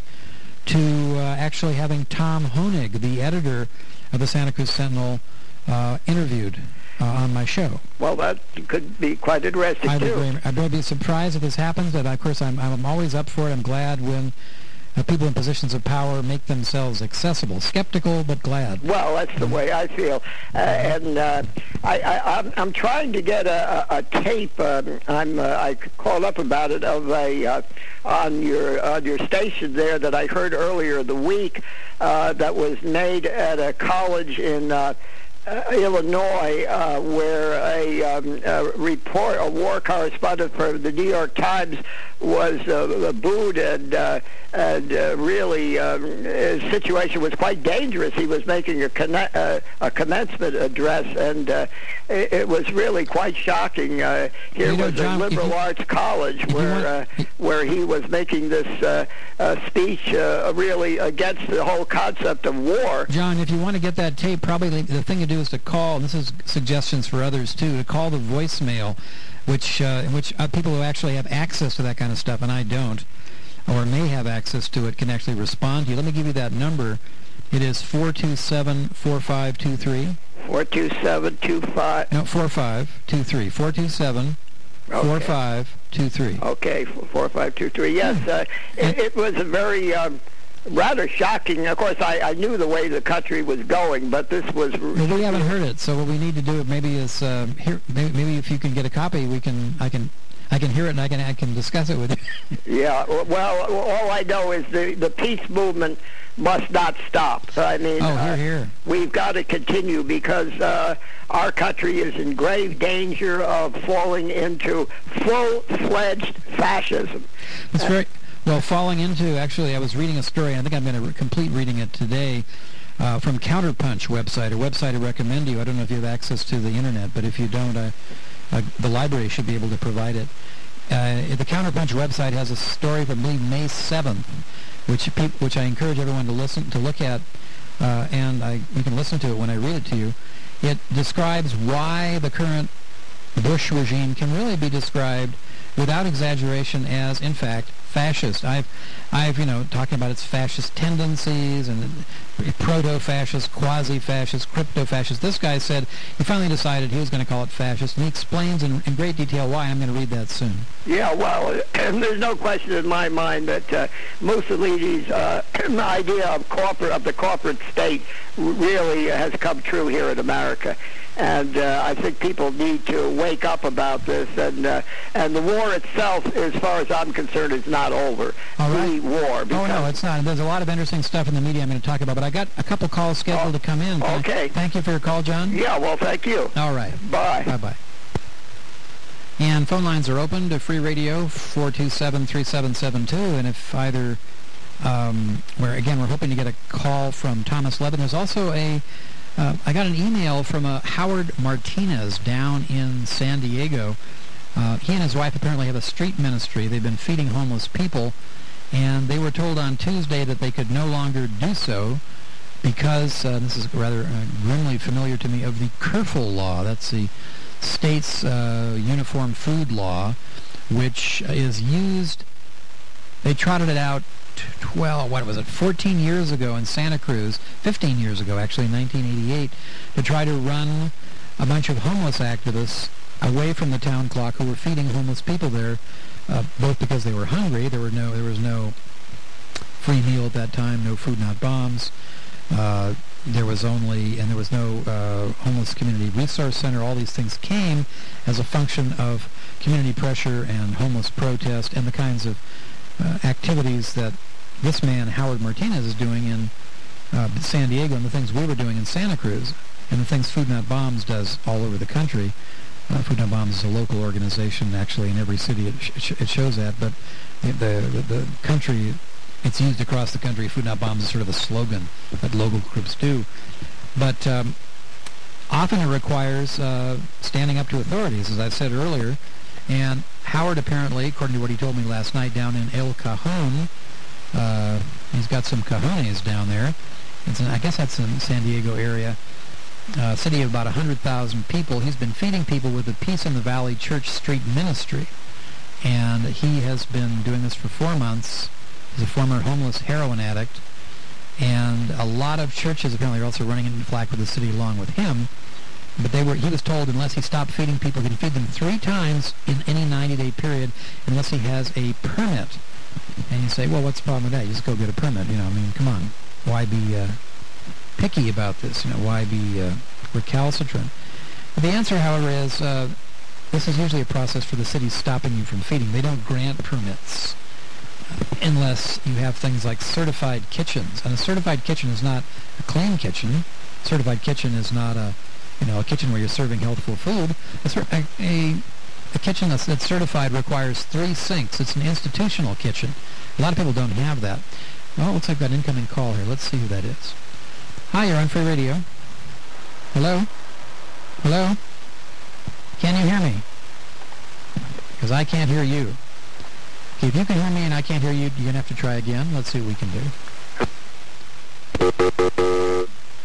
to uh, actually having Tom Honig, the editor of the Santa Cruz Sentinel, uh, interviewed Uh, on my show. Well, that could be quite interesting, I too. would, I would be surprised if this happens, but of course I'm, I'm always up for it. I'm glad when uh, people in positions of power make themselves accessible. Skeptical, but glad. Well, that's the way I feel. Uh, and uh, I, I, I'm, I'm trying to get a, a, a tape. Um, I'm, uh, I called up about it of a uh, on your on your station there that I heard earlier the week uh, that was made at a college in Uh, Uh, Illinois, uh, where a, um, a report, a war correspondent for the New York Times was uh, booed, and uh, and uh, really um, his situation was quite dangerous. He was making a conne- uh, a commencement address, and uh, it, it was really quite shocking. Uh, here You know, was John, a liberal you, arts college where want, uh, where he was making this uh, uh, speech uh, really against the whole concept of war. John, if you want to get that tape, probably the thing to do is to call, and this is suggestions for others too, to call the voicemail, which uh, in which uh, people who actually have access to that kind of stuff, and I don't, or may have access to it, can actually respond to you. Let me give you that number. It is four two seven, four five two three. four two seven two five. No, four five two three. four two seven, four five two three. Okay, four five two three. Yes, uh, it, it was a very um, rather shocking. Of course, I, I knew the way the country was going, but this was... Well, we haven't heard it, so what we need to do maybe is uh, here. Maybe, maybe if you can get a copy, we can. I can. I can hear it, and I can. I can discuss it with you. Yeah. Well, all I know is the the peace movement must not stop. I mean, oh, here, uh, here. we've got to continue because uh, our country is in grave danger of falling into full-fledged fascism. That's very well. Falling into actually, I was reading a story. I think I'm going to re- complete reading it today. Uh, from Counterpunch website, a website I recommend to you. I don't know if you have access to the internet, but if you don't, uh, uh, the library should be able to provide it. Uh, the Counterpunch website has a story from, I believe, May seventh, which peop- which I encourage everyone to listen to look at, uh, and I you can listen to it when I read it to you. It describes why the current Bush regime can really be described without exaggeration, as, in fact, fascist. I've, I've, you know, talking about its fascist tendencies and proto-fascist, quasi-fascist, crypto-fascist. This guy said he finally decided he was going to call it fascist, and he explains in, in great detail why. I'm going to read that soon. Yeah, well, there's no question in my mind that uh, Mussolini's uh, idea of corporate of the corporate state really has come true here in America. And uh, I think people need to wake up about this. And uh, and the war itself, as far as I'm concerned, is not over. All right. The war. Oh, no, it's not. There's a lot of interesting stuff in the media I'm going to talk about. But I got a couple calls scheduled oh, to come in. Okay. Thank you for your call, John. Yeah, well, thank you. All right. Bye. Bye-bye. And phone lines are open to Free Radio, four two seven, three seven seven two. And if either, um, where again, we're hoping to get a call from Thomas Levin. There's also a, uh, I got an email from a Howard Martinez down in San Diego. Uh, he and his wife apparently have a street ministry. They've been feeding homeless people, and they were told on Tuesday that they could no longer do so because, uh, this is rather uh, grimly familiar to me, of the Kerfel law. That's the state's uh, uniform food law, which is used, they trotted it out twelve, what was it, fourteen years ago in Santa Cruz, fifteen years ago actually, in nineteen eighty-eight, to try to run a bunch of homeless activists away from the town clock who were feeding homeless people there, uh, both because they were hungry. There were no, there was no free meal at that time, no food, not bombs. Uh, there was only, and there was no uh, homeless community resource center. All these things came as a function of community pressure and homeless protest and the kinds of uh, activities that this man, Howard Martinez, is doing in uh, San Diego, and the things we were doing in Santa Cruz, and the things Food Not Bombs does all over the country. Uh, Food Not Bombs is a local organization, actually, in every city it, sh- it shows that, but the, the, the country, it's used across the country. Food Not Bombs is sort of a slogan that local groups do. But um, often it requires uh, standing up to authorities, as I said earlier. And Howard apparently, according to what he told me last night, down in El Cajon, uh, he's got some cajones down there. It's in, I guess that's in the San Diego area. Uh, city of about one hundred thousand people. He's been feeding people with the Peace in the Valley Church Street Ministry. And he has been doing this for four months. He's a former homeless heroin addict, and a lot of churches apparently are also running into flack with the city along with him. But they were, he was told unless he stopped feeding people, he can feed them three times in any ninety-day period unless he has a permit. And you say, well, what's the problem with that? You just go get a permit. You know, I mean, come on. Why be uh, picky about this? You know, why be uh, recalcitrant? But the answer, however, is uh, this is usually a process for the city stopping you from feeding. They don't grant permits unless you have things like certified kitchens. And a certified kitchen is not a clean kitchen. A certified kitchen is not a, you know, a kitchen where you're serving healthful food. A, a, a kitchen that's, that's certified requires three sinks. It's an institutional kitchen. A lot of people don't have that. Well, it looks like that incoming call here. Let's see who that is. Hi, you're on Free Radio. Hello? Hello? Can you hear me? Because I can't hear you. If you can hear me and I can't hear you, you're going to have to try again. Let's see what we can do.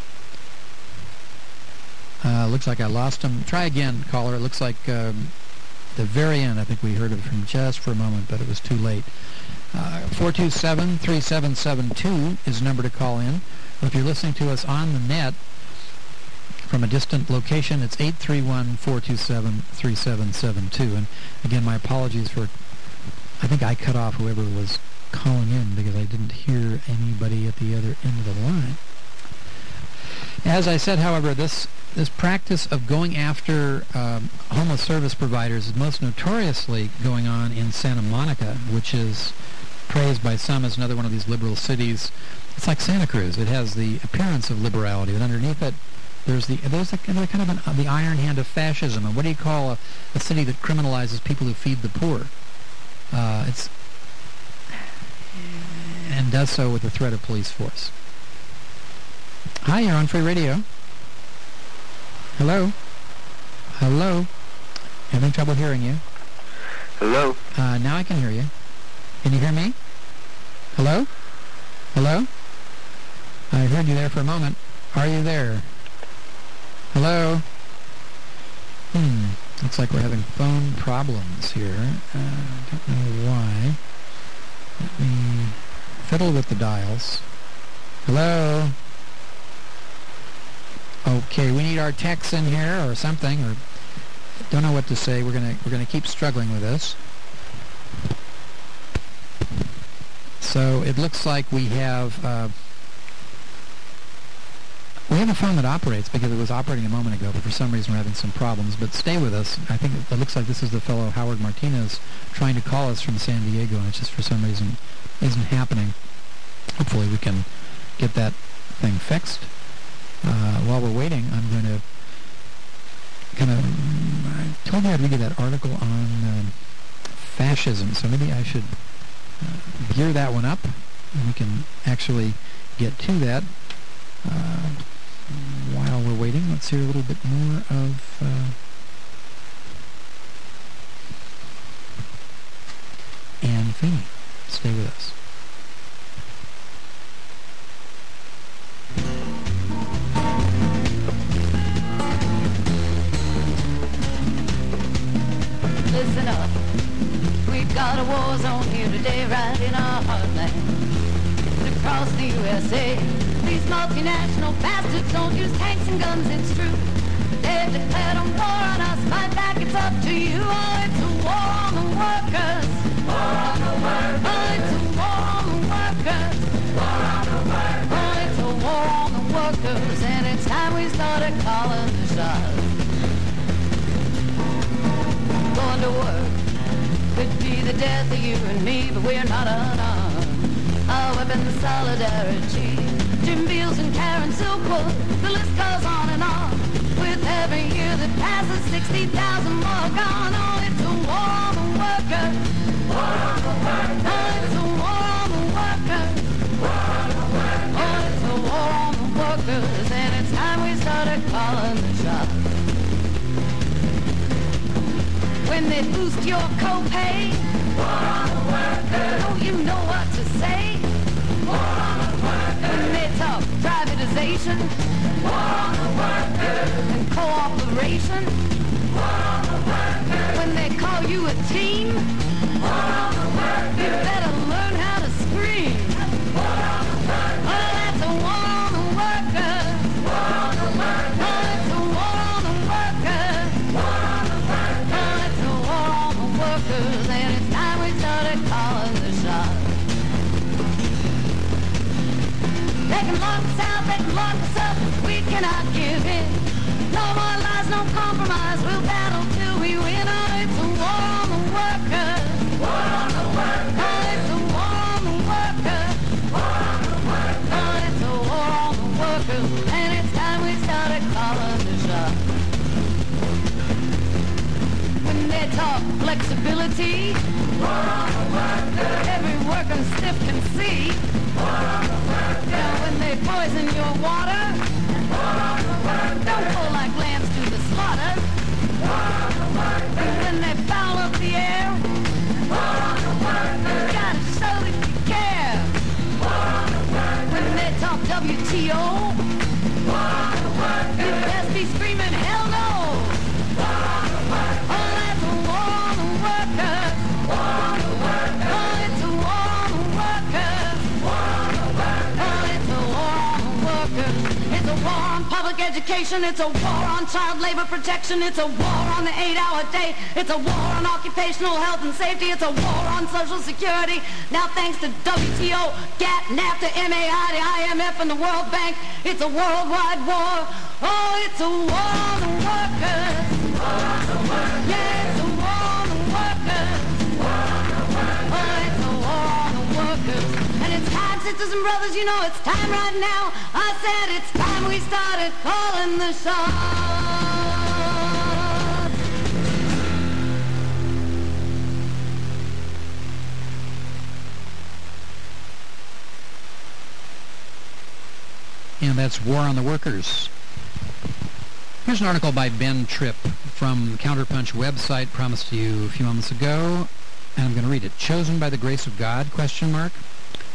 Uh, looks like I lost him. Try again, caller. It looks like um, the very end, I think we heard it from just for a moment, but it was too late. Uh, four two seven, three seven seven two is the number to call in. Or if you're listening to us on the net from a distant location, it's eight three one, four two seven, three seven seven two. And again, my apologies for... I think I cut off whoever was calling in because I didn't hear anybody at the other end of the line. As I said, however, this this practice of going after um, homeless service providers is most notoriously going on in Santa Monica, which is praised by some as another one of these liberal cities. It's like Santa Cruz. It has the appearance of liberality, but underneath it, there's the there's a, kind of an, uh, the iron hand of fascism. And what do you call a, a city that criminalizes people who feed the poor? Uh, it's and does so with the threat of police force. Hi, you're on Free Radio. Hello? Hello? Having trouble hearing you. Hello? Uh, now I can hear you. Can you hear me? Hello? Hello? I heard you there for a moment. Are you there? Hello? Hmm. Looks like we're having phone problems here. Uh, don't know why. Let me fiddle with the dials. Hello? Okay, we need our techs in here or something, or don't know what to say. We're gonna we're gonna keep struggling with this. So it looks like we have uh, we have a phone that operates because it was operating a moment ago, but for some reason we're having some problems. But stay with us. I think it, it looks like this is the fellow Howard Martinez trying to call us from San Diego, and it just for some reason isn't happening. Hopefully we can get that thing fixed. Uh, while we're waiting, I'm going to kind of... I told you I'd read you that article on uh, fascism, so maybe I should uh, gear that one up, and we can actually get to that. Uh, while we're waiting, let's hear a little bit more of... Uh, Anne Feeney. Stay with us. Listen up, we've got a war zone here today, right in our heartland. Across the U S A, these multinational bastards don't use tanks and guns, it's true. They've declared a war on us, fight back, it's up to you. Oh, it's a war on the workers. War on the workers. Oh, it's a war on the workers. War on the workers. Oh, it's a war on the workers, and it's time we started calling the shots. Going to work could be the death of you and me, but we're not unarmed. Our weapons, solidarity. Jim Beals and Karen Silkwood, the list goes on and on. With every year that passes, sixty thousand more gone. Oh, it's a war on the workers. War on the workers. Oh, it's a war on the workers. War on the workers. Oh, it's a war on the workers, and it's time we started calling the shots. When they boost your copay, war on the workers. Don't you know what to say? War on the workers. When they talk privatization, war on the workers. And cooperation, war on the workers. When they call you a team, war on the workers. You better learn how to scream. War on the workers. Oh, that's a war on the workers. War on the workers. Oh, it's a war on the workers. War on the workers. Oh, it's a war on the workers, and it's time we started calling the shots. They can lock us out, they can lock us up, we cannot give in. No more lies, no compromise, we'll battle till we win. Oh, it's a war on the workers. War on the workers. Oh, it's a war on the workers. War on the workers. Oh, it's a war on the workers, and it's time we started calling the shots. When they talk flexibility, war on the workers. Every worker stiff can see. War on the workers. Yeah, when they poison your water, war on the workers. Don't go like lambs to the slaughter. War on the workers. And when they foul up the air, war on the workers. You gotta show that you care. War on the workers. When they talk W T O, war on the workers. You best be screaming hell no. War on the workers. Oh, that's a war on the workers. War on the workers. Oh, it's a war on the workers. War on the workers. Oh, it's a war on the workers. It's a war on public education. It's a war on child labor protection. It's a war on the eight-hour day. It's a war on occupational health and safety. It's a war on Social Security. Now, thanks to W T O, GATT, NAFTA, M A I, the I M F, and the World Bank, it's a worldwide war. Oh, it's a war on the workers. War on the workers. Yeah, it's a war on the workers. War on the workers. Oh, it's a war on the workers. And it's time, sisters and brothers, you know it's time right now. I said it's time we started calling the shots. And that's War on the Workers. Here's an article by Ben Tripp from the Counterpunch website, promised to you a few moments ago, and I'm going to read it. Chosen by the Grace of God, question mark,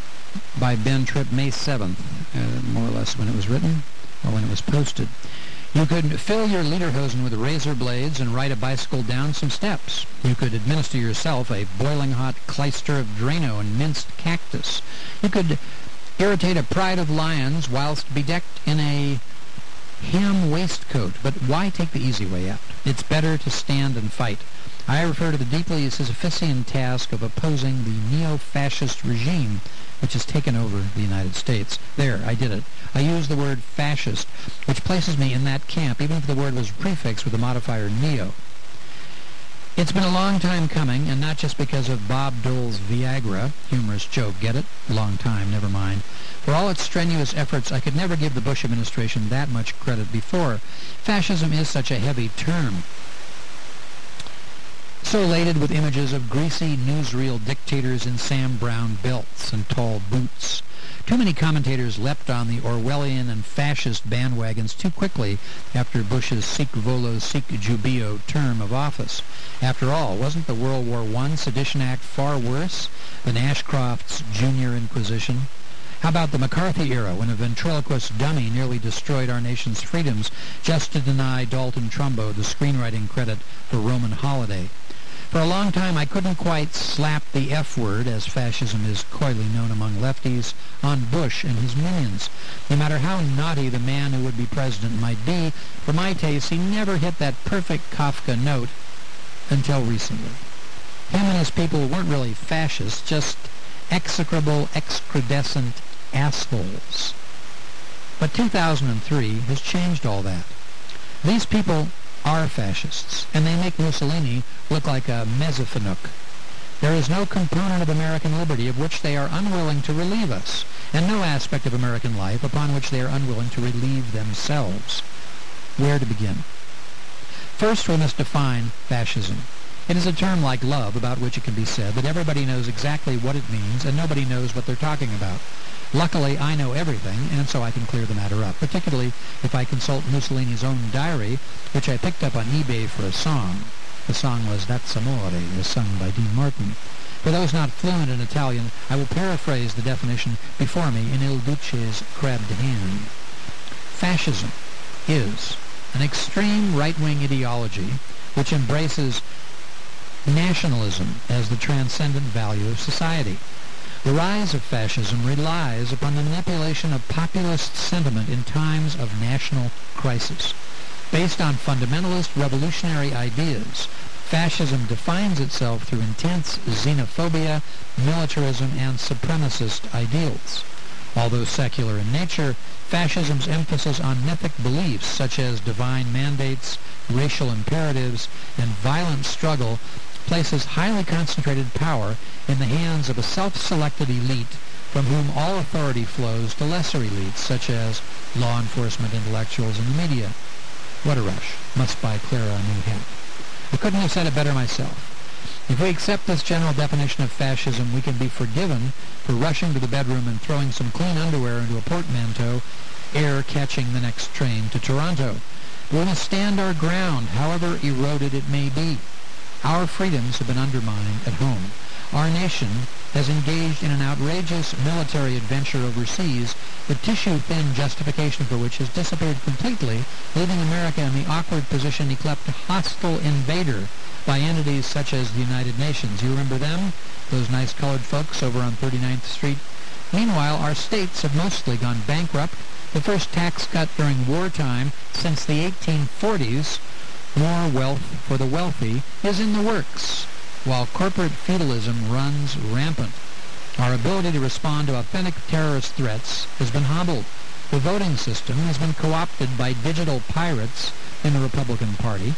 by Ben Tripp, May seventh, uh, more or less when it was written, or when it was posted. You could fill your lederhosen with razor blades and ride a bicycle down some steps. You could administer yourself a boiling hot clyster of Drano and minced cactus. You could irritate a pride of lions whilst bedecked in a ham waistcoat. But why take the easy way out? It's better to stand and fight. I refer to the deeply Sisyphean task of opposing the neo-fascist regime which has taken over the United States. There, I did it. I used the word fascist, which places me in that camp, even if the word was prefixed with the modifier neo. It's been a long time coming, and not just because of Bob Dole's Viagra. Humorous joke, get it? Long time, never mind. For all its strenuous efforts, I could never give the Bush administration that much credit before. Fascism is such a heavy term, so laden with images of greasy newsreel dictators in Sam Brown belts and tall boots. Too many commentators leapt on the Orwellian and fascist bandwagons too quickly after Bush's sic volo sic jubeo term of office. After all, wasn't the World War One Sedition Act far worse than Ashcroft's Junior Inquisition? How about the McCarthy era, when a ventriloquist dummy nearly destroyed our nation's freedoms just to deny Dalton Trumbo the screenwriting credit for Roman Holiday? For a long time, I couldn't quite slap the F word, as fascism is coyly known among lefties, on Bush and his minions. No matter how naughty the man who would be president might be, for my taste, he never hit that perfect Kafka note until recently. Him and his people weren't really fascists, just execrable, excrudescent assholes. But two thousand three has changed all that. These people are fascists, and they make Mussolini look like a mezzafanook. There is no component of American liberty of which they are unwilling to relieve us, and no aspect of American life upon which they are unwilling to relieve themselves. Where to begin? First, we must define fascism. It is a term like love, about which it can be said that everybody knows exactly what it means, and nobody knows what they're talking about. Luckily, I know everything, and so I can clear the matter up, particularly if I consult Mussolini's own diary, which I picked up on eBay for a song. The song was That's Amore, was sung by Dean Martin. For those not fluent in Italian, I will paraphrase the definition before me in Il Duce's crabbed hand. Fascism is an extreme right-wing ideology which embraces nationalism as the transcendent value of society. The rise of fascism relies upon the manipulation of populist sentiment in times of national crisis. Based on fundamentalist revolutionary ideas, fascism defines itself through intense xenophobia, militarism, and supremacist ideals. Although secular in nature, fascism's emphasis on mythic beliefs such as divine mandates, racial imperatives, and violent struggle places highly concentrated power in the hands of a self-selected elite from whom all authority flows to lesser elites such as law enforcement, intellectuals, and the media. What a rush. Must buy Clara a new hat. I couldn't have said it better myself. If we accept this general definition of fascism, we can be forgiven for rushing to the bedroom and throwing some clean underwear into a portmanteau ere catching the next train to Toronto. We must stand our ground, however eroded it may be. Our freedoms have been undermined at home. Our nation has engaged in an outrageous military adventure overseas, the tissue-thin justification for which has disappeared completely, leaving America in the awkward position yclept hostile invader by entities such as the United Nations. You remember them? Those nice colored folks over on thirty-ninth Street? Meanwhile, our states have mostly gone bankrupt. The first tax cut during wartime since the eighteen forties, more wealth for the wealthy, is in the works, while corporate feudalism runs rampant. Our ability to respond to authentic terrorist threats has been hobbled. The voting system has been co-opted by digital pirates in the Republican Party.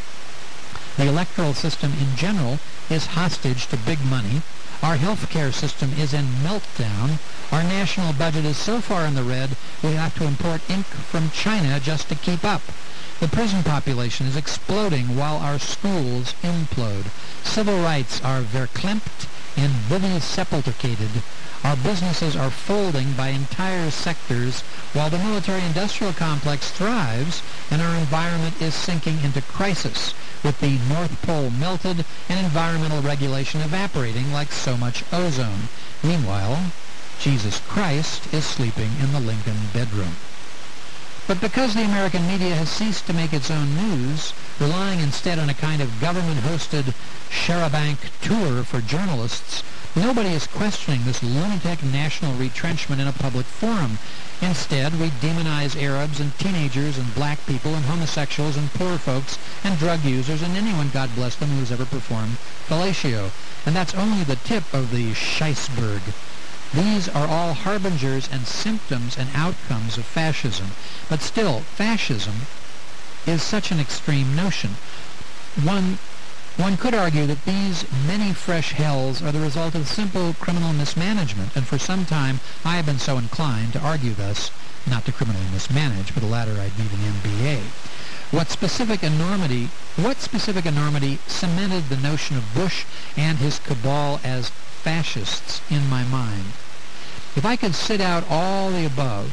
The electoral system in general is hostage to big money. Our health care system is in meltdown. Our national budget is so far in the red we have to import ink from China just to keep up. The prison population is exploding while our schools implode. Civil rights are verklempt and vivisepulchred. Our businesses are folding by entire sectors while the military-industrial complex thrives and our environment is sinking into crisis, with the North Pole melted and environmental regulation evaporating like so much ozone. Meanwhile, Jesus Christ is sleeping in the Lincoln bedroom. But because the American media has ceased to make its own news, relying instead on a kind of government-hosted charabanc tour for journalists, nobody is questioning this lunatic national retrenchment in a public forum. Instead, we demonize Arabs and teenagers and black people and homosexuals and poor folks and drug users and anyone, God bless them, who has ever performed fellatio. And that's only the tip of the iceberg. These are all harbingers and symptoms and outcomes of fascism. But still, fascism is such an extreme notion. One, one could argue that these many fresh hells are the result of simple criminal mismanagement, and for some time I have been so inclined to argue thus, not to criminally mismanage, for the latter I'd need an M B A. What specific enormity, what specific enormity cemented the notion of Bush and his cabal as fascists in my mind? If I could sit out all the above,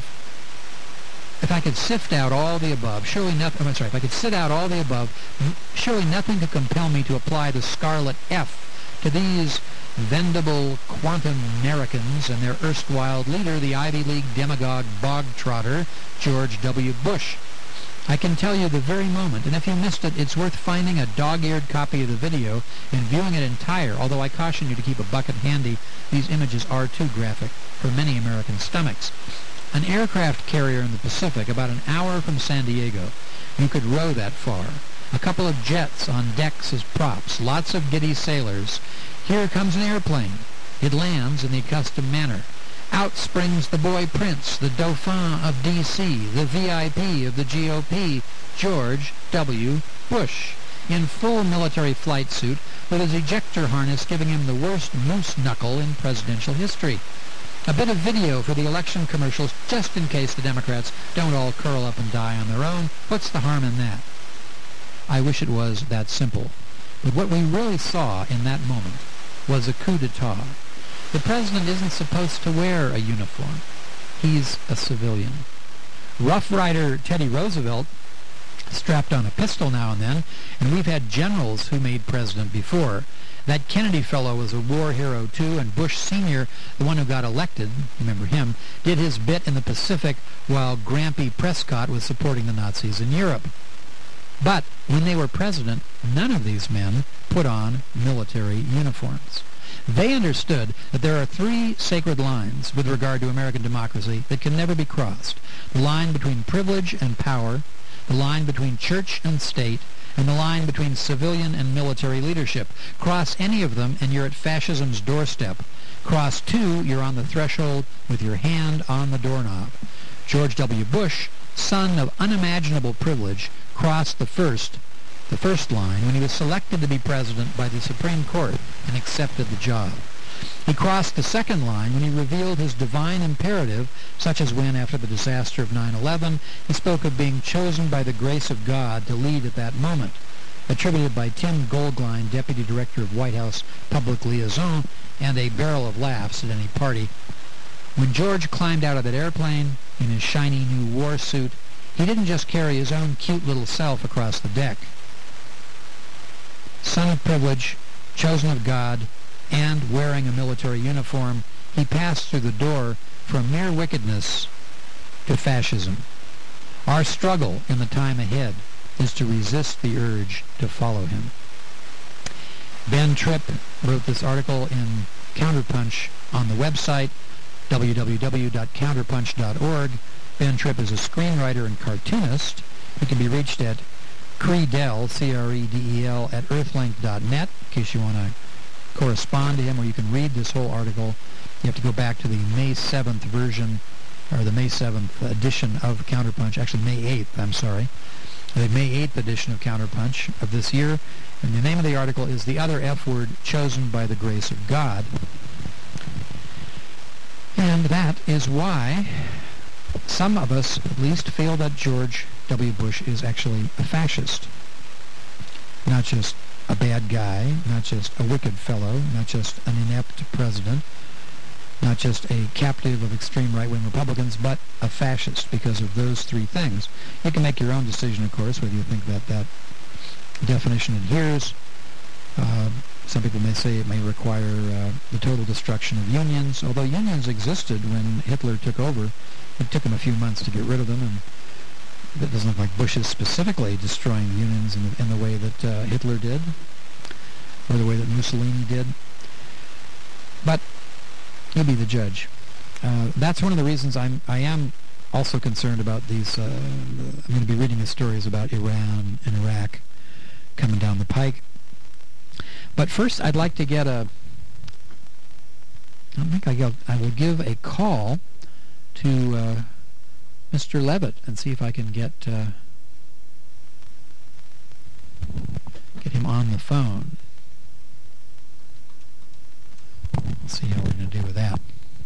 if I could sift out all the above, surely nothing, I'm sorry, if I could sit out all the above, surely nothing could compel me to apply the scarlet F to these vendible quantum Americans and their erstwhile leader, the Ivy League demagogue bog-trotter, George W. Bush. I can tell you the very moment, and if you missed it, it's worth finding a dog-eared copy of the video and viewing it entire, although I caution you to keep a bucket handy. These images are too graphic for many American stomachs. An aircraft carrier in the Pacific, about an hour from San Diego. You could row that far. A couple of jets on decks as props, lots of giddy sailors. Here comes an airplane. It lands in the accustomed manner. Out springs the boy prince, the Dauphin of D C, the V I P of the G O P, George W. Bush, in full military flight suit, with his ejector harness giving him the worst moose knuckle in presidential history. A bit of video for the election commercials, just in case the Democrats don't all curl up and die on their own. What's the harm in that? I wish it was that simple. But what we really saw in that moment was a coup d'etat. The president isn't supposed to wear a uniform. He's a civilian. Rough Rider Teddy Roosevelt strapped on a pistol now and then, and we've had generals who made president before. That Kennedy fellow was a war hero too, and Bush Senior, the one who got elected, remember him, did his bit in the Pacific while Grampy Prescott was supporting the Nazis in Europe. But when they were president, none of these men put on military uniforms. They understood that there are three sacred lines with regard to American democracy that can never be crossed. The line between privilege and power, the line between church and state, and the line between civilian and military leadership. Cross any of them and you're at fascism's doorstep. Cross two, you're on the threshold with your hand on the doorknob. George W. Bush, son of unimaginable privilege, crossed the first the first line when he was selected to be president by the Supreme Court and accepted the job. He crossed the second line when he revealed his divine imperative, such as when, after the disaster of nine eleven, he spoke of being chosen by the grace of God to lead at that moment, attributed by Tim Goldglein, Deputy Director of White House Public Liaison, and a barrel of laughs at any party. When George climbed out of that airplane in his shiny new war suit, he didn't just carry his own cute little self across the deck. Son of privilege, chosen of God, and wearing a military uniform, he passed through the door from mere wickedness to fascism. Our struggle in the time ahead is to resist the urge to follow him. Ben Tripp wrote this article in Counterpunch on the website w w w dot counterpunch dot org. Ben Tripp is a screenwriter and cartoonist. He can be reached at Credel, C R E D E L, at earthlink dot net, in case you want to correspond to him, or you can read this whole article. You have to go back to the May seventh version, or the May seventh edition of Counterpunch, actually May eighth, I'm sorry, the May eighth edition of Counterpunch of this year, and the name of the article is The Other F Word Chosen by the Grace of God. And that is why some of us at least feel that George W. Bush is actually a fascist. Not just a bad guy, not just a wicked fellow, not just an inept president, not just a captive of extreme right-wing Republicans, but a fascist because of those three things. You can make your own decision, of course, whether you think that that definition adheres. Uh, some people may say it may require uh, the total destruction of unions, although unions existed when Hitler took over. It took him a few months to get rid of them, and It doesn't look like Bush is specifically destroying the unions in the, in the way that uh, Hitler did, or the way that Mussolini did. But he'll be the judge. Uh, that's one of the reasons I'm I am also concerned about these. Uh, I'm going to be reading the stories about Iran and Iraq coming down the pike. But first, I'd like to get a. I think I, go, I will give a call to uh, Mister Levitt and see if I can get uh, get him on the phone. We'll see how we're going to do with that.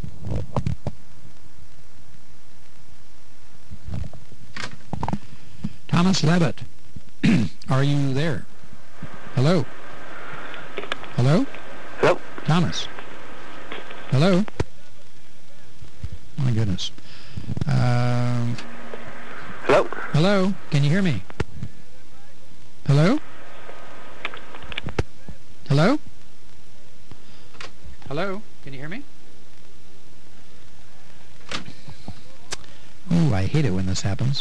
Thomas Levitt, are you there? Hello? Hello? Hello? Thomas? Hello? My goodness. Um, Hello? hello? Can you hear me? Hello? Hello? Hello? Can you hear me? Ooh, I hate it when this happens.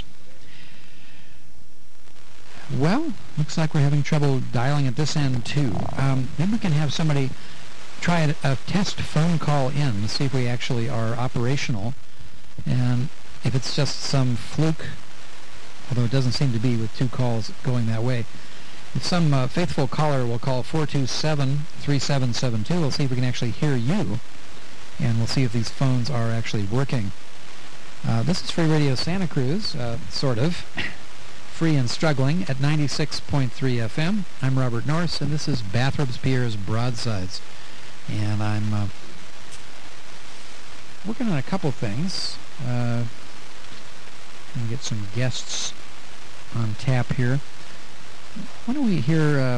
Well, looks like we're having trouble dialing at this end, too. Um, maybe we can have somebody try a, a test phone call in to see if we actually are operational. And if it's just some fluke, although it doesn't seem to be with two calls going that way, if some uh, faithful caller will call four two seven, three seven seven two, we'll see if we can actually hear you. And we'll see if these phones are actually working. Uh, this is Free Radio Santa Cruz, uh, sort of. Free and struggling at ninety-six point three F M. I'm Robert Norris, and this is Bathrobes Pierre's Broadsides. And I'm uh, working on a couple things. Uh, and get some guests on tap here. Why don't we hear uh,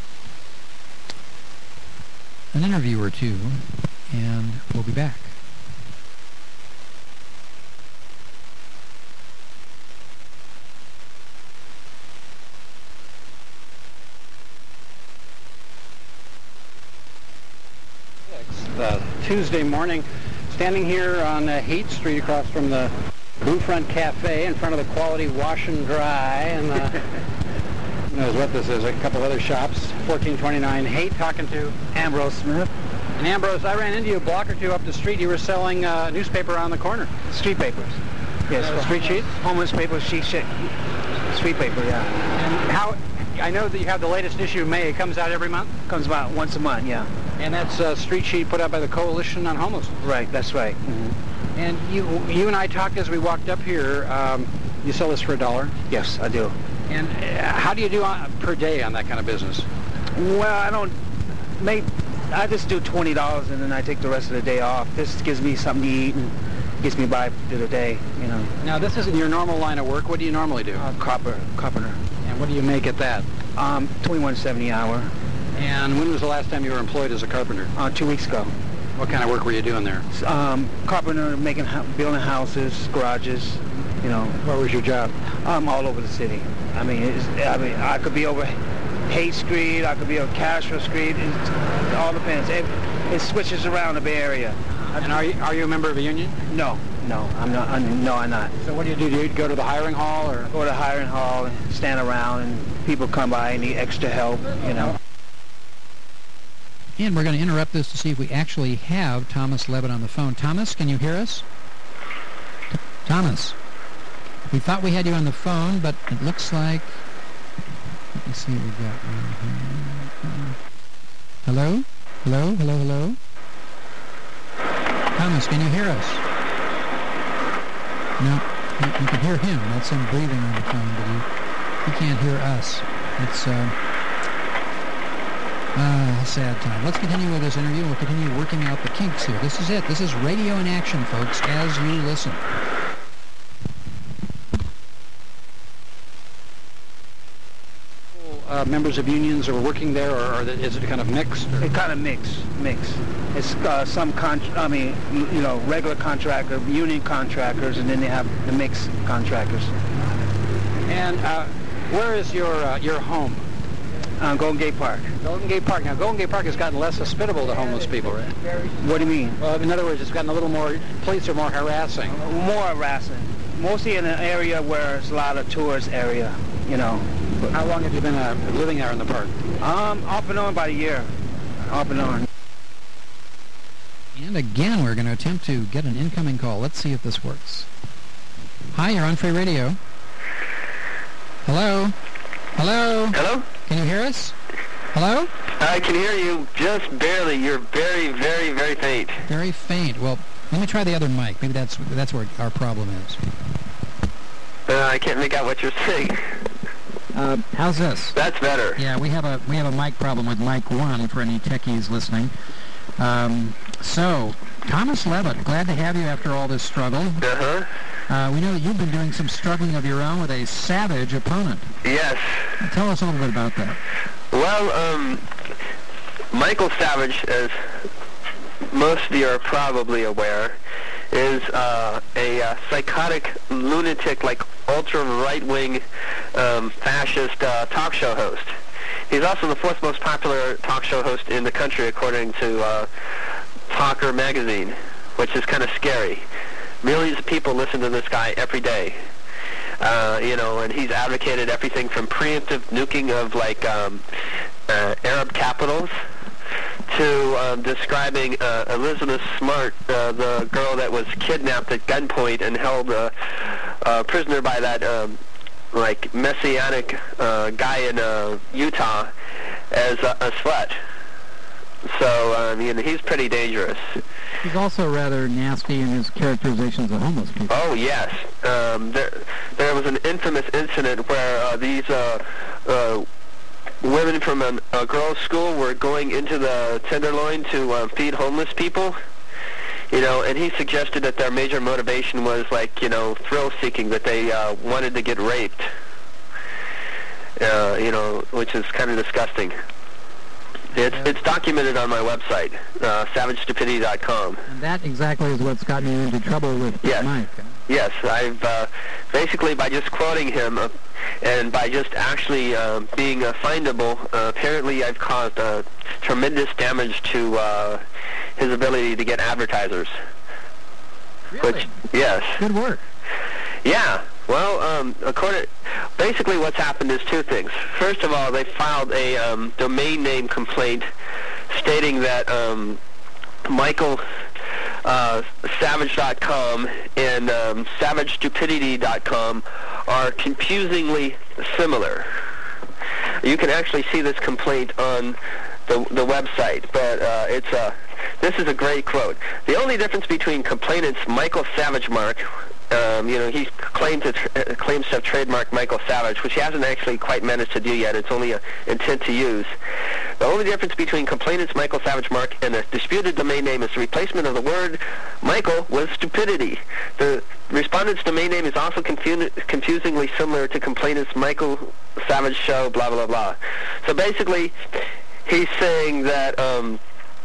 an interview or two, and we'll be back. Uh, Tuesday morning, standing here on uh, Haight Street across from the Brewfront Cafe in front of the Quality Wash and Dry, and uh, who knows what this is, a couple other shops, fourteen twenty-nine Haight, talking to Ambrose Smith. And Ambrose, I ran into you a block or two up the street. You were selling uh, newspaper on the corner. Street papers. Yes. Uh, street sheets? Homeless paper, sheet sheet. Street paper, yeah. And how, I know that you have the latest issue of May. It comes out every month? Comes about once a month, yeah. And that's a street sheet put out by the Coalition on Homelessness. Right, that's right. Mm-hmm. And you you and I talked as we walked up here. Um, you sell this for a dollar? Yes, I do. And uh, how do you do on, per day on that kind of business? Well, I don't make, I just do twenty dollars and then I take the rest of the day off. This gives me something to eat and gets me by through the day, you know. Now, this isn't your normal line of work. What do you normally do? Uh, carpenter, carpenter. And what do you make at that? Um, twenty-one seventy an hour. And when was the last time you were employed as a carpenter? Uh, two weeks ago. What kind of work were you doing there? Um, carpenter, making, building houses, garages, you know. What was your job? Um, all over the city. I mean, it's, I mean, I could be over Haight Street, I could be on Castro Street. It, it all depends. It, it switches around the Bay Area. And are you are you a member of a union? No, no, I'm not. I'm, no, I'm not. So what do you do? Do you go to the hiring hall or go to the hiring hall and stand around, and people come by and need extra help, you know. And we're going to interrupt this to see if we actually have Thomas Levitt on the phone. Thomas, can you hear us? T- Thomas, we thought we had you on the phone, but it looks like... Let me see what we've got right here. Uh, hello? Hello? Hello? Hello? Thomas, can you hear us? No, you, you can hear him. That's him breathing on the phone, but you, you can't hear us. It's... Uh, Ah, uh, sad time. Let's continue with this interview. We'll continue working out the kinks here. This is it. This is radio in action, folks, as you listen. Uh, members of unions are working there, or, or is it kind of mixed? Or? It kind of mixed, mixed. It's uh, some, con- I mean, you know, regular contractor, union contractors, and then they have the mixed contractors. And uh, where is your uh, your home? Uh, Golden Gate Park. Golden Gate Park. Now, Golden Gate Park has gotten less hospitable to homeless people, right? What do you mean? Well, in other words, it's gotten a little more, police are more harassing. More harassing. mostly in an area where it's a lot of tourist area, you know. How long have you been uh, living there in the park? Um, off and on about a year. Off and on. And again, we're going to attempt to get an incoming call. Let's see if this works. Hi, you're on Free Radio. Hello? Hello? Hello? Can you hear us? Hello? I can hear you just barely. You're very, very, very faint. Very faint. Well, let me try the other mic. Maybe that's that's where our problem is. Uh, I can't make out what you're saying. Uh, how's this? That's better. Yeah, we have a we have a mic problem with mic one for any techies listening. Um, so, Thomas Levitt, glad to have you after all this struggle. Uh-huh. Uh, we know that you've been doing some struggling of your own with a savage opponent. Yes. Tell us a little bit about that. Well, um, Michael Savage, as most of you are probably aware, is uh, a uh, psychotic lunatic, like ultra-right-wing um, fascist uh, talk show host. He's also the fourth most popular talk show host in the country, according to uh, Talker magazine, which is kind of scary. Millions of people listen to this guy every day. Uh, you know, and he's advocated everything from preemptive nuking of, like, um, uh, Arab capitals to um, describing uh, Elizabeth Smart, uh, the girl that was kidnapped at gunpoint and held uh, uh, prisoner by that, um, like, messianic uh, guy in uh, Utah as a, a slut. So, I mean, he's pretty dangerous. He's also rather nasty in his characterizations of homeless people. Oh, yes. Um, there, there was an infamous incident where uh, these uh, uh, women from an, a girls' school were going into the Tenderloin to uh, feed homeless people. You know, and he suggested that their major motivation was, like, you know, thrill-seeking, that they uh, wanted to get raped. Uh, you know, which is kind of disgusting. It's, it's documented on my website, uh, savage stupidity dot com. And that exactly is what's gotten you into trouble with yes. Mike. Yes, I've uh, basically, by just quoting him uh, and by just actually uh, being uh, findable, uh, apparently I've caused uh, tremendous damage to uh, his ability to get advertisers. Really? Which, yes. Good work. Yeah. Well, um, according, basically what's happened is two things. First of all, they filed a um, domain name complaint stating that um, Michael uh, Savage dot com and um, savage stupidity dot com are confusingly similar. You can actually see this complaint on the, the website, but uh, it's a, this is a great quote. The only difference between complainant's Michael Savage mark, Um, you know, he claimed to tr- uh, claims to have trademarked Michael Savage, which he hasn't actually quite managed to do yet. It's only an intent to use. The only difference between complainant's Michael Savage mark and the disputed domain name is the replacement of the word Michael with stupidity. The respondent's domain name is also confu- confusingly similar to complainant's Michael Savage Show, blah, blah, blah. So basically, he's saying that Um,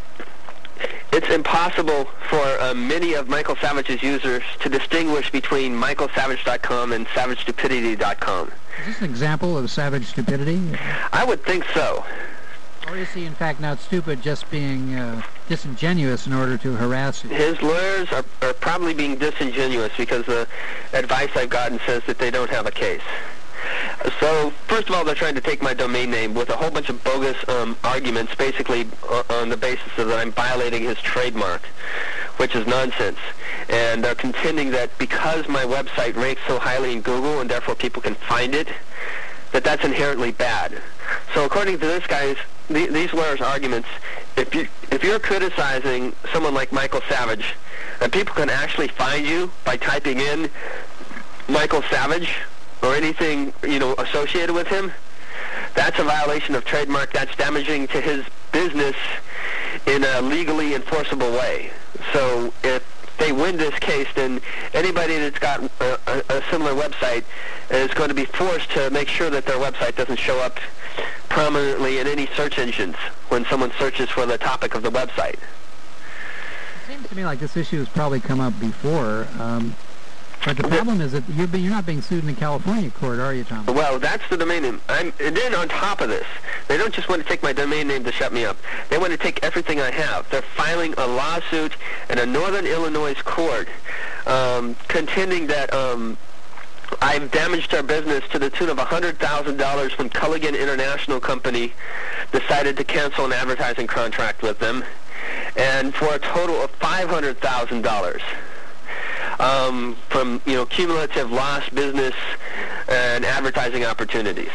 it's impossible for uh, many of Michael Savage's users to distinguish between Michael Savage dot com and savage stupidity dot com. Is this an example of savage stupidity? I would think so. Or is he, in fact, not stupid, just being uh, disingenuous in order to harass you? His lawyers are, are probably being disingenuous because the advice I've gotten says that they don't have a case. So, first of all, they're trying to take my domain name with a whole bunch of bogus um, arguments, basically uh, on the basis of that I'm violating his trademark, which is nonsense. And they're contending that because my website ranks so highly in Google and therefore people can find it, that that's inherently bad. So according to this guy's, the, these lawyers' arguments, if, you, if you're criticizing someone like Michael Savage, and people can actually find you by typing in Michael Savage, or anything, you know, associated with him, that's a violation of trademark. That's damaging to his business in a legally enforceable way. So if they win this case, then anybody that's got a, a, a similar website is going to be forced to make sure that their website doesn't show up prominently in any search engines when someone searches for the topic of the website. It seems to me like this issue has probably come up before. Um, But the problem is that you're, be, you're not being sued in a California court, are you, Tom? Well, that's the domain name. I'm, and then on top of this, They don't just want to take my domain name to shut me up. They want to take everything I have. They're filing a lawsuit in a Northern Illinois court um, contending that um, I've damaged our business to the tune of one hundred thousand dollars when Culligan International Company decided to cancel an advertising contract with them, and for a total of five hundred thousand dollars. Um, from, you know, cumulative lost business and advertising opportunities.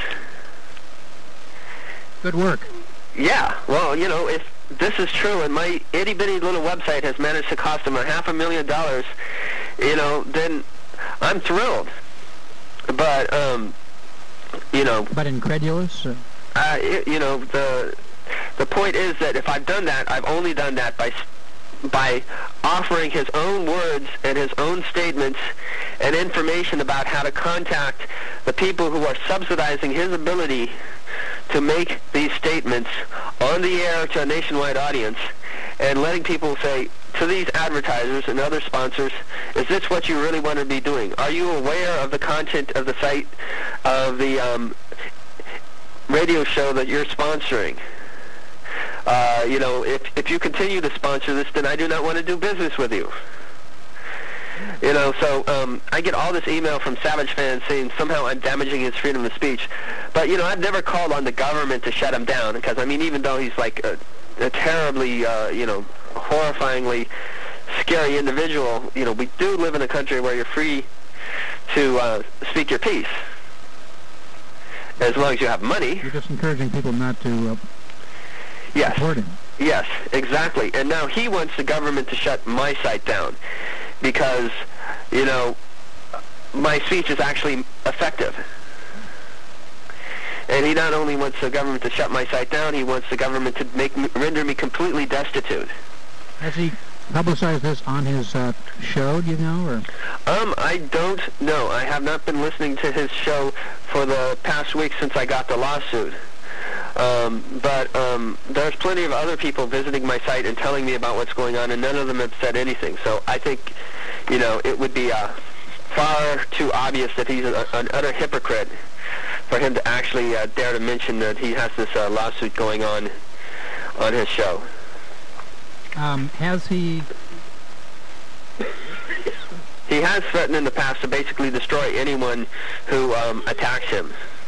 Good work. Yeah, well, you know, if this is true and my itty-bitty little website has managed to cost them a half a million dollars, you know, then I'm thrilled. But, um, you know... But incredulous? Uh, uh, you know, the the point is that if I've done that, I've only done that by... by offering his own words and his own statements and information about how to contact the people who are subsidizing his ability to make these statements on the air to a nationwide audience, and letting people say to these advertisers and other sponsors, is this what you really want to be doing? Are you aware of the content of the site of the um, radio show that you're sponsoring? Uh, you know, if, if you continue to sponsor this, then I do not want to do business with you. You know, so um, I get all this email from Savage fans saying somehow I'm damaging his freedom of speech. But, you know, I've never called on the government to shut him down because, I mean, even though he's like a, a terribly, uh, you know, horrifyingly scary individual, you know, we do live in a country where you're free to uh, speak your piece. As long as you have money. You're just encouraging people not to... Uh Yes. Reporting. Yes, exactly. And now he wants the government to shut my site down because, you know, my speech is actually effective. And he not only wants the government to shut my site down, he wants the government to make me, render me completely destitute. Has he publicized this on his uh, show, do you know? Or? Um, I don't know. I have not been listening to his show for the past week since I got the lawsuit. Um, but um, there's plenty of other people visiting my site and telling me about what's going on, and none of them have said anything. So I think, you know, it would be uh, far too obvious that he's a, an utter hypocrite for him to actually uh, dare to mention that he has this uh, lawsuit going on on his show. Um, has he... He has threatened in the past to basically destroy anyone who um, attacks him,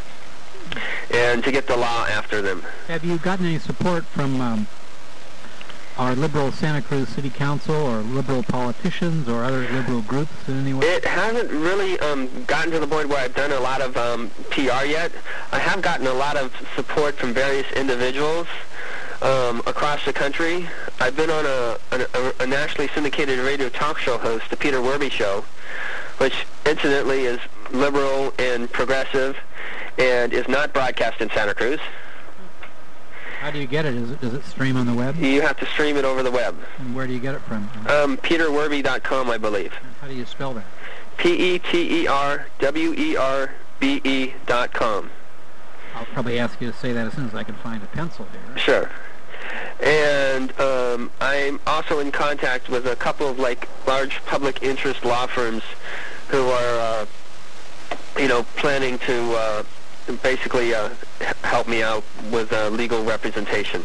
and to get the law after them. Have you gotten any support from um, our liberal Santa Cruz City Council or liberal politicians or other liberal groups in any way? It hasn't really um, gotten to the point where I've done a lot of um, P R yet. I have gotten a lot of support from various individuals um, across the country. I've been on a, a, a nationally syndicated radio talk show host, the Peter Werby Show, which incidentally is liberal and progressive, and is not broadcast in Santa Cruz. How do you get it? Is it does it stream on the web? You have to stream it over the web. And where do you get it from? Um, peter werby dot com, I believe. How do you spell that? P E T E R W E R B E dot com. I'll probably ask you to say that as soon as I can find a pencil here. Sure. And um, I'm also in contact with a couple of like large public interest law firms who are, uh, you know, planning to uh, basically uh, help me out with uh, legal representation.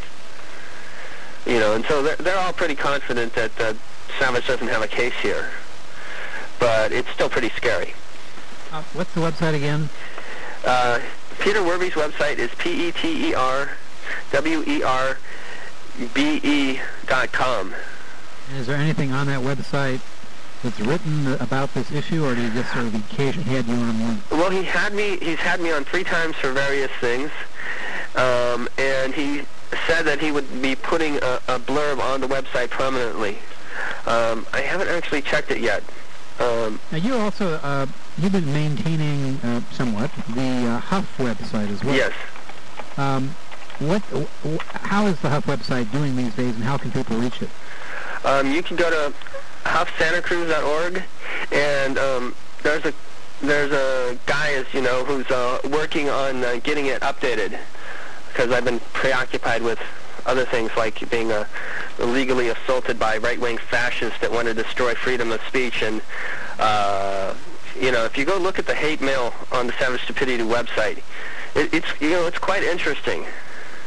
You know, and so they're, they're all pretty confident that uh, Savage doesn't have a case here. But it's still pretty scary. Uh, what's the website again? Uh, Peter Werby's website is P E T E R W E R B E dot com. And is there anything on that website that's written about this issue, or do you just sort of occasionally had you on one? Well, he had me. He's had me on three times for various things, um, and he said that he would be putting a, a blurb on the website prominently. Um, I haven't actually checked it yet. Um, now you also uh, you've been maintaining uh, somewhat the uh, Huff website as well. Yes. Um, what? W- how is the Huff website doing these days, and how can people reach it? Um, you can go to huff santa cruz dot org, and um, there's a there's a guy, as you know, who's uh, working on uh, getting it updated, because I've been preoccupied with other things like being uh, illegally assaulted by right-wing fascists that want to destroy freedom of speech. And uh, you know, if you go look at the hate mail on the Savage Stupidity website, it, it's you know it's quite interesting.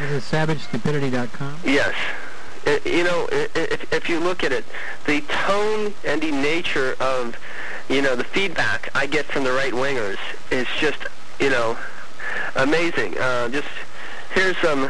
This is savage stupidity dot com? Yes. It, you know, if, if you look at it, the tone and the nature of, you know, the feedback I get from the right-wingers is just, you know, amazing. Uh, just, here's some,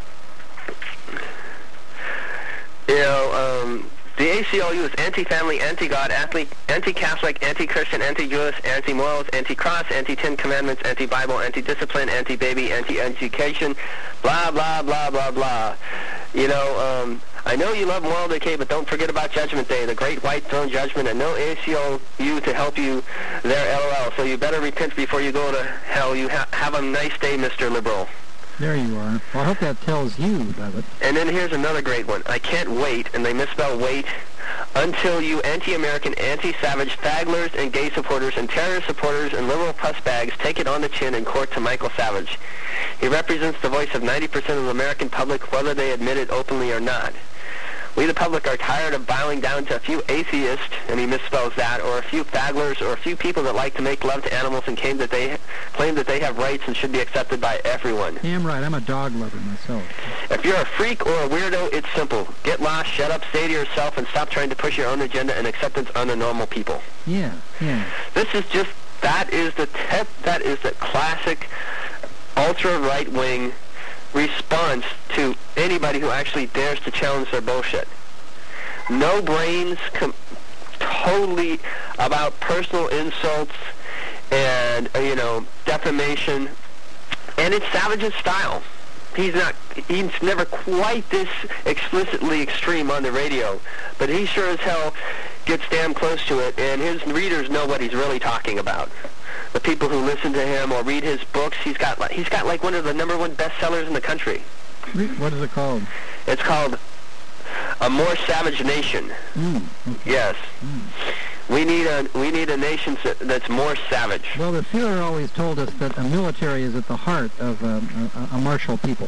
you know, um, the A C L U is anti-family, anti-God, anti-Catholic, anti-Christian, anti-Jewish, anti-morals, anti-cross, anti-Ten Commandments, anti-Bible, anti-discipline, anti-baby, anti-education, blah, blah, blah, blah, blah. You know, um, I know you love moral decay, but don't forget about Judgment Day, the great white throne judgment, and no A C L U to help you there, LOL. So you better repent before you go to hell. You ha- have a nice day, Mister Liberal. There you are. Well, I hope that tells you, David. And then here's another great one. I can't wait, and they misspell wait, until you anti-American, anti-savage faglers and gay supporters and terrorist supporters and liberal puss bags take it on the chin in court to Michael Savage. He represents the voice of ninety percent of the American public, whether they admit it openly or not. We, the public, are tired of bowing down to a few atheists, and he misspells that, or a few faglers, or a few people that like to make love to animals and claim that they claim that they have rights and should be accepted by everyone. Damn right, I'm a dog lover myself. If you're a freak or a weirdo, it's simple. Get lost, shut up, stay to yourself, and stop trying to push your own agenda and acceptance on the normal people. Yeah, yeah. This is just, that is the tip, that is the classic ultra-right-wing response to anybody who actually dares to challenge their bullshit. No brains, com- totally about personal insults and, uh, you know, defamation. And it's Savage's style. He's not, he's never quite this explicitly extreme on the radio, but he sure as hell gets damn close to it, and his readers know what he's really talking about. The people who listen to him or read his books, he's got like, he's got like one of the number one bestsellers in the country. What is it called? It's called A More Savage Nation. Mm, okay. Yes. Mm. We need a we need a nation that's more savage. Well, the Fuhrer always told us that a military is at the heart of um, a, a martial people.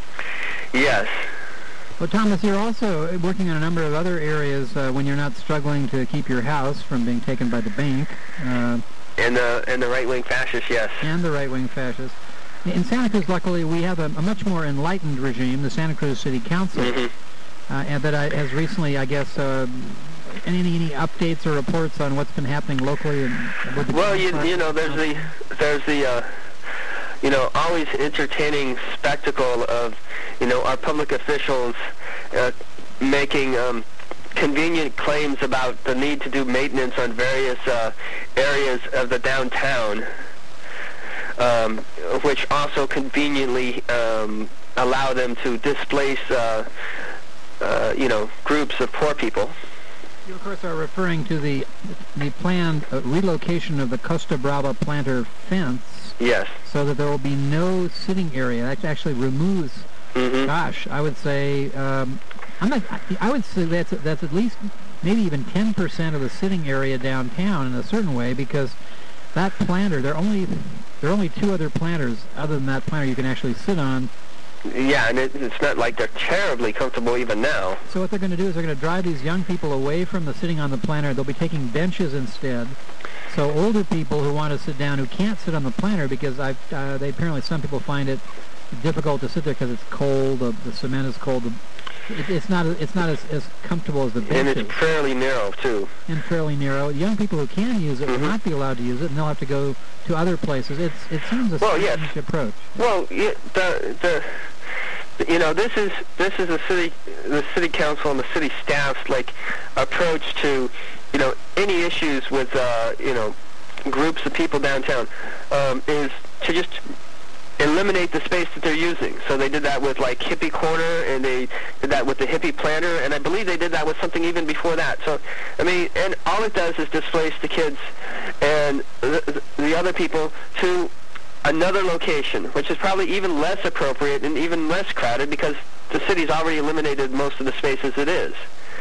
Yes. Well, Thomas, you're also working on a number of other areas uh, when you're not struggling to keep your house from being taken by the bank. Uh, And the and the right-wing fascists, yes. And the right-wing fascists. In Santa Cruz, luckily, we have a, a much more enlightened regime, the Santa Cruz City Council, mm-hmm. uh, and that I, has recently, I guess, uh, any any updates or reports on what's been happening locally? And with the well, you you know, there's the there's the uh, you know always entertaining spectacle of you know our public officials uh, making. Um, convenient claims about the need to do maintenance on various uh, areas of the downtown, um, which also conveniently um, allow them to displace, uh, uh, you know, groups of poor people. You, of course, are referring to the the planned uh, relocation of the Costa Brava planter fence. Yes. So that there will be no sitting area. That actually removes, mm-hmm. gosh, I would say... Um, I'm not, I would say that's that's at least maybe even ten percent of the sitting area downtown in a certain way, because that planter, there are only there are only two other planters other than that planter you can actually sit on. Yeah, and it, it's not like they're terribly comfortable even now. So what they're going to do is they're going to drive these young people away from the sitting on the planter. They'll be taking benches instead. So older people who want to sit down, who can't sit on the planter because I've, uh, they apparently some people find it difficult to sit there because it's cold, the, the cement is cold. The, It, it's not it's not as, as comfortable as the benches. And it's fairly narrow, too. And fairly narrow. Young people who can use it mm-hmm. will not be allowed to use it, and they'll have to go to other places. It's It seems a well, strange yes. approach. Well, yeah, the, the, you know, this is this is the city the city council and the city staff's, like, approach to, you know, any issues with, uh, you know, groups of people downtown um, is to just eliminate the space that they're using. So they did that with like Hippie Corner, and they did that with the Hippie Planter, and I believe they did that with something even before that. So, I mean, and all it does is displace the kids and the, the other people to another location, which is probably even less appropriate and even less crowded because the city's already eliminated most of the space as it is.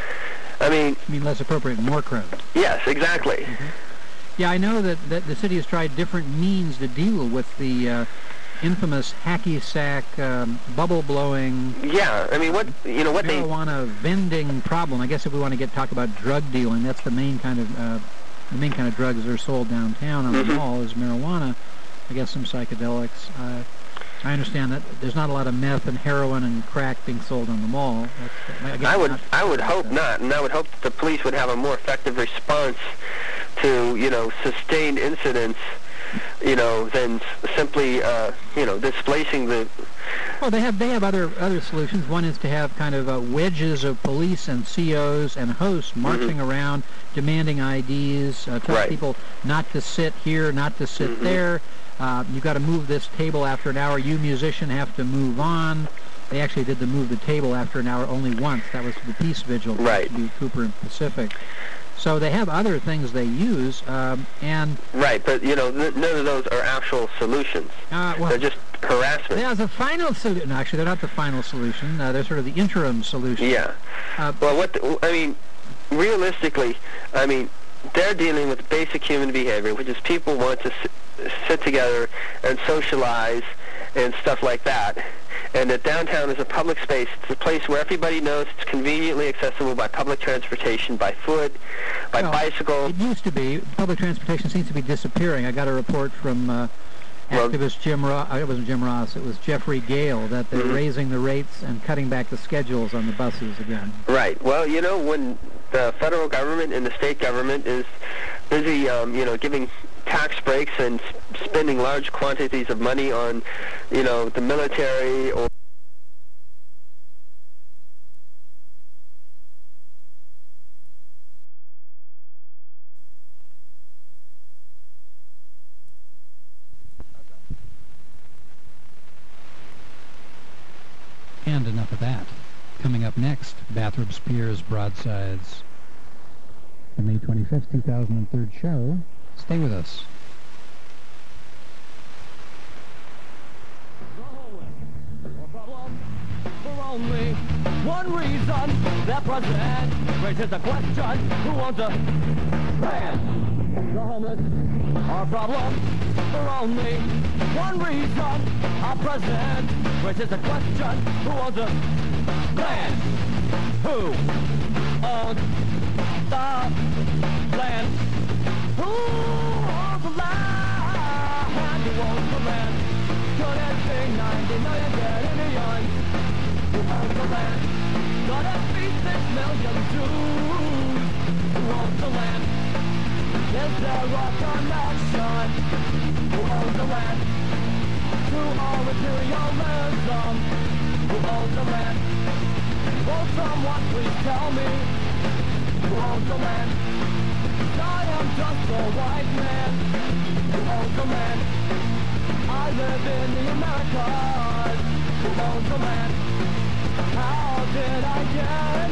I mean... You mean less appropriate, more crowded? Yes, exactly. Mm-hmm. Yeah, I know that, that the city has tried different means to deal with the... Uh, infamous hacky sack um, bubble blowing. Yeah, I mean, what you know, what marijuana they vending problem. I guess if we want to get talk about drug dealing, that's the main kind of uh, the main kind of drugs that are sold downtown on mm-hmm. the mall is marijuana. I guess some psychedelics. Uh, I understand that there's not a lot of meth and heroin and crack being sold on the mall. That's, again, I would not, I would hope not, and I would hope that the police would have a more effective response to, you know, sustained incidents, you know, than simply, uh, you know, displacing the... Well, they have they have other other solutions. One is to have kind of uh, wedges of police and C Os and hosts marching mm-hmm. around, demanding I Ds, uh, tell right. people not to sit here, not to sit mm-hmm. there. Uh, you've got to move this table after an hour. You, musician, have to move on. They actually did the move the table after an hour only once. That was the Peace Vigil. Right. To be Cooper and Pacific. So they have other things they use, um, and... Right, but, you know, n- none of those are actual solutions. Uh, well, they're just harassment. Yeah, the final solution... No, actually, they're not the final solution. Uh, they're sort of the interim solution. Yeah. Uh, well, what... The, I mean, realistically, I mean, they're dealing with basic human behavior, which is people want to sit, sit together and socialize and stuff like that. And that downtown is a public space. It's a place where everybody knows it's conveniently accessible by public transportation, by foot, by well, bicycle. It used to be. Public transportation seems to be disappearing. I got a report from uh, well, activist Jim Ross. It wasn't Jim Ross. It was Jeffrey Gale that they're mm-hmm. raising the rates and cutting back the schedules on the buses again. Right. Well, you know, when the federal government and the state government is busy, um, you know, giving tax breaks and spending large quantities of money on, you know, the military or And enough of that. Coming up next, Bathrobes Piers Broadsides. The May twenty-fifth, two thousand three show. Stay with us. Only one reason that president raises the question, who owns a land? The homeless are a problem for only one reason. Our president raises the question, who owns a land? Who owns the land? Who owns the land? Who owns the land? Could it be ninety million dead Indians? Who owns the land? Gonna feed six million Jews. Who owns the land? Is there a connection? Who owns the land? To all materialism. Who owns the land? Will someone please tell me? Who owns the land? I am just a white man. Who owns the land? I live in the Americas. Who owns the land? How did I get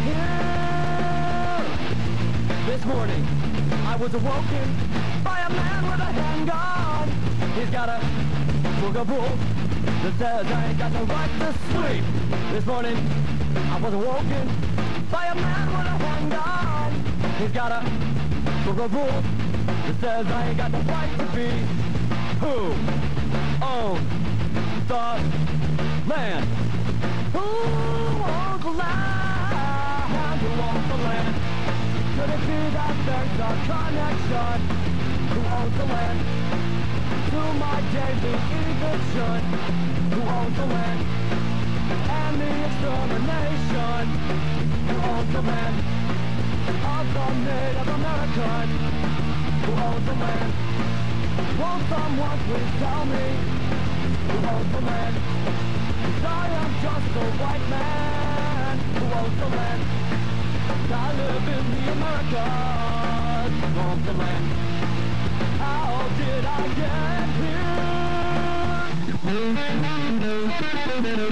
here? This morning, I was awoken by a man with a handgun. He's got a book of rules that says I ain't got the right to sleep. This morning, I was awoken by a man with a handgun. He's got a book of rules that says I ain't got the right to be. Who owns the land? Who owns the land? Who owns the land? Could it be that there's a connection? Who owns the land? To my daily eviction. Who owns the land? And the extermination. Who owns the land? Of the Native American. Who owns the land? Won't someone please tell me? Who owns the land? I am just a white man who owns the land. I live in the Americas, who owns the land. How did I get here?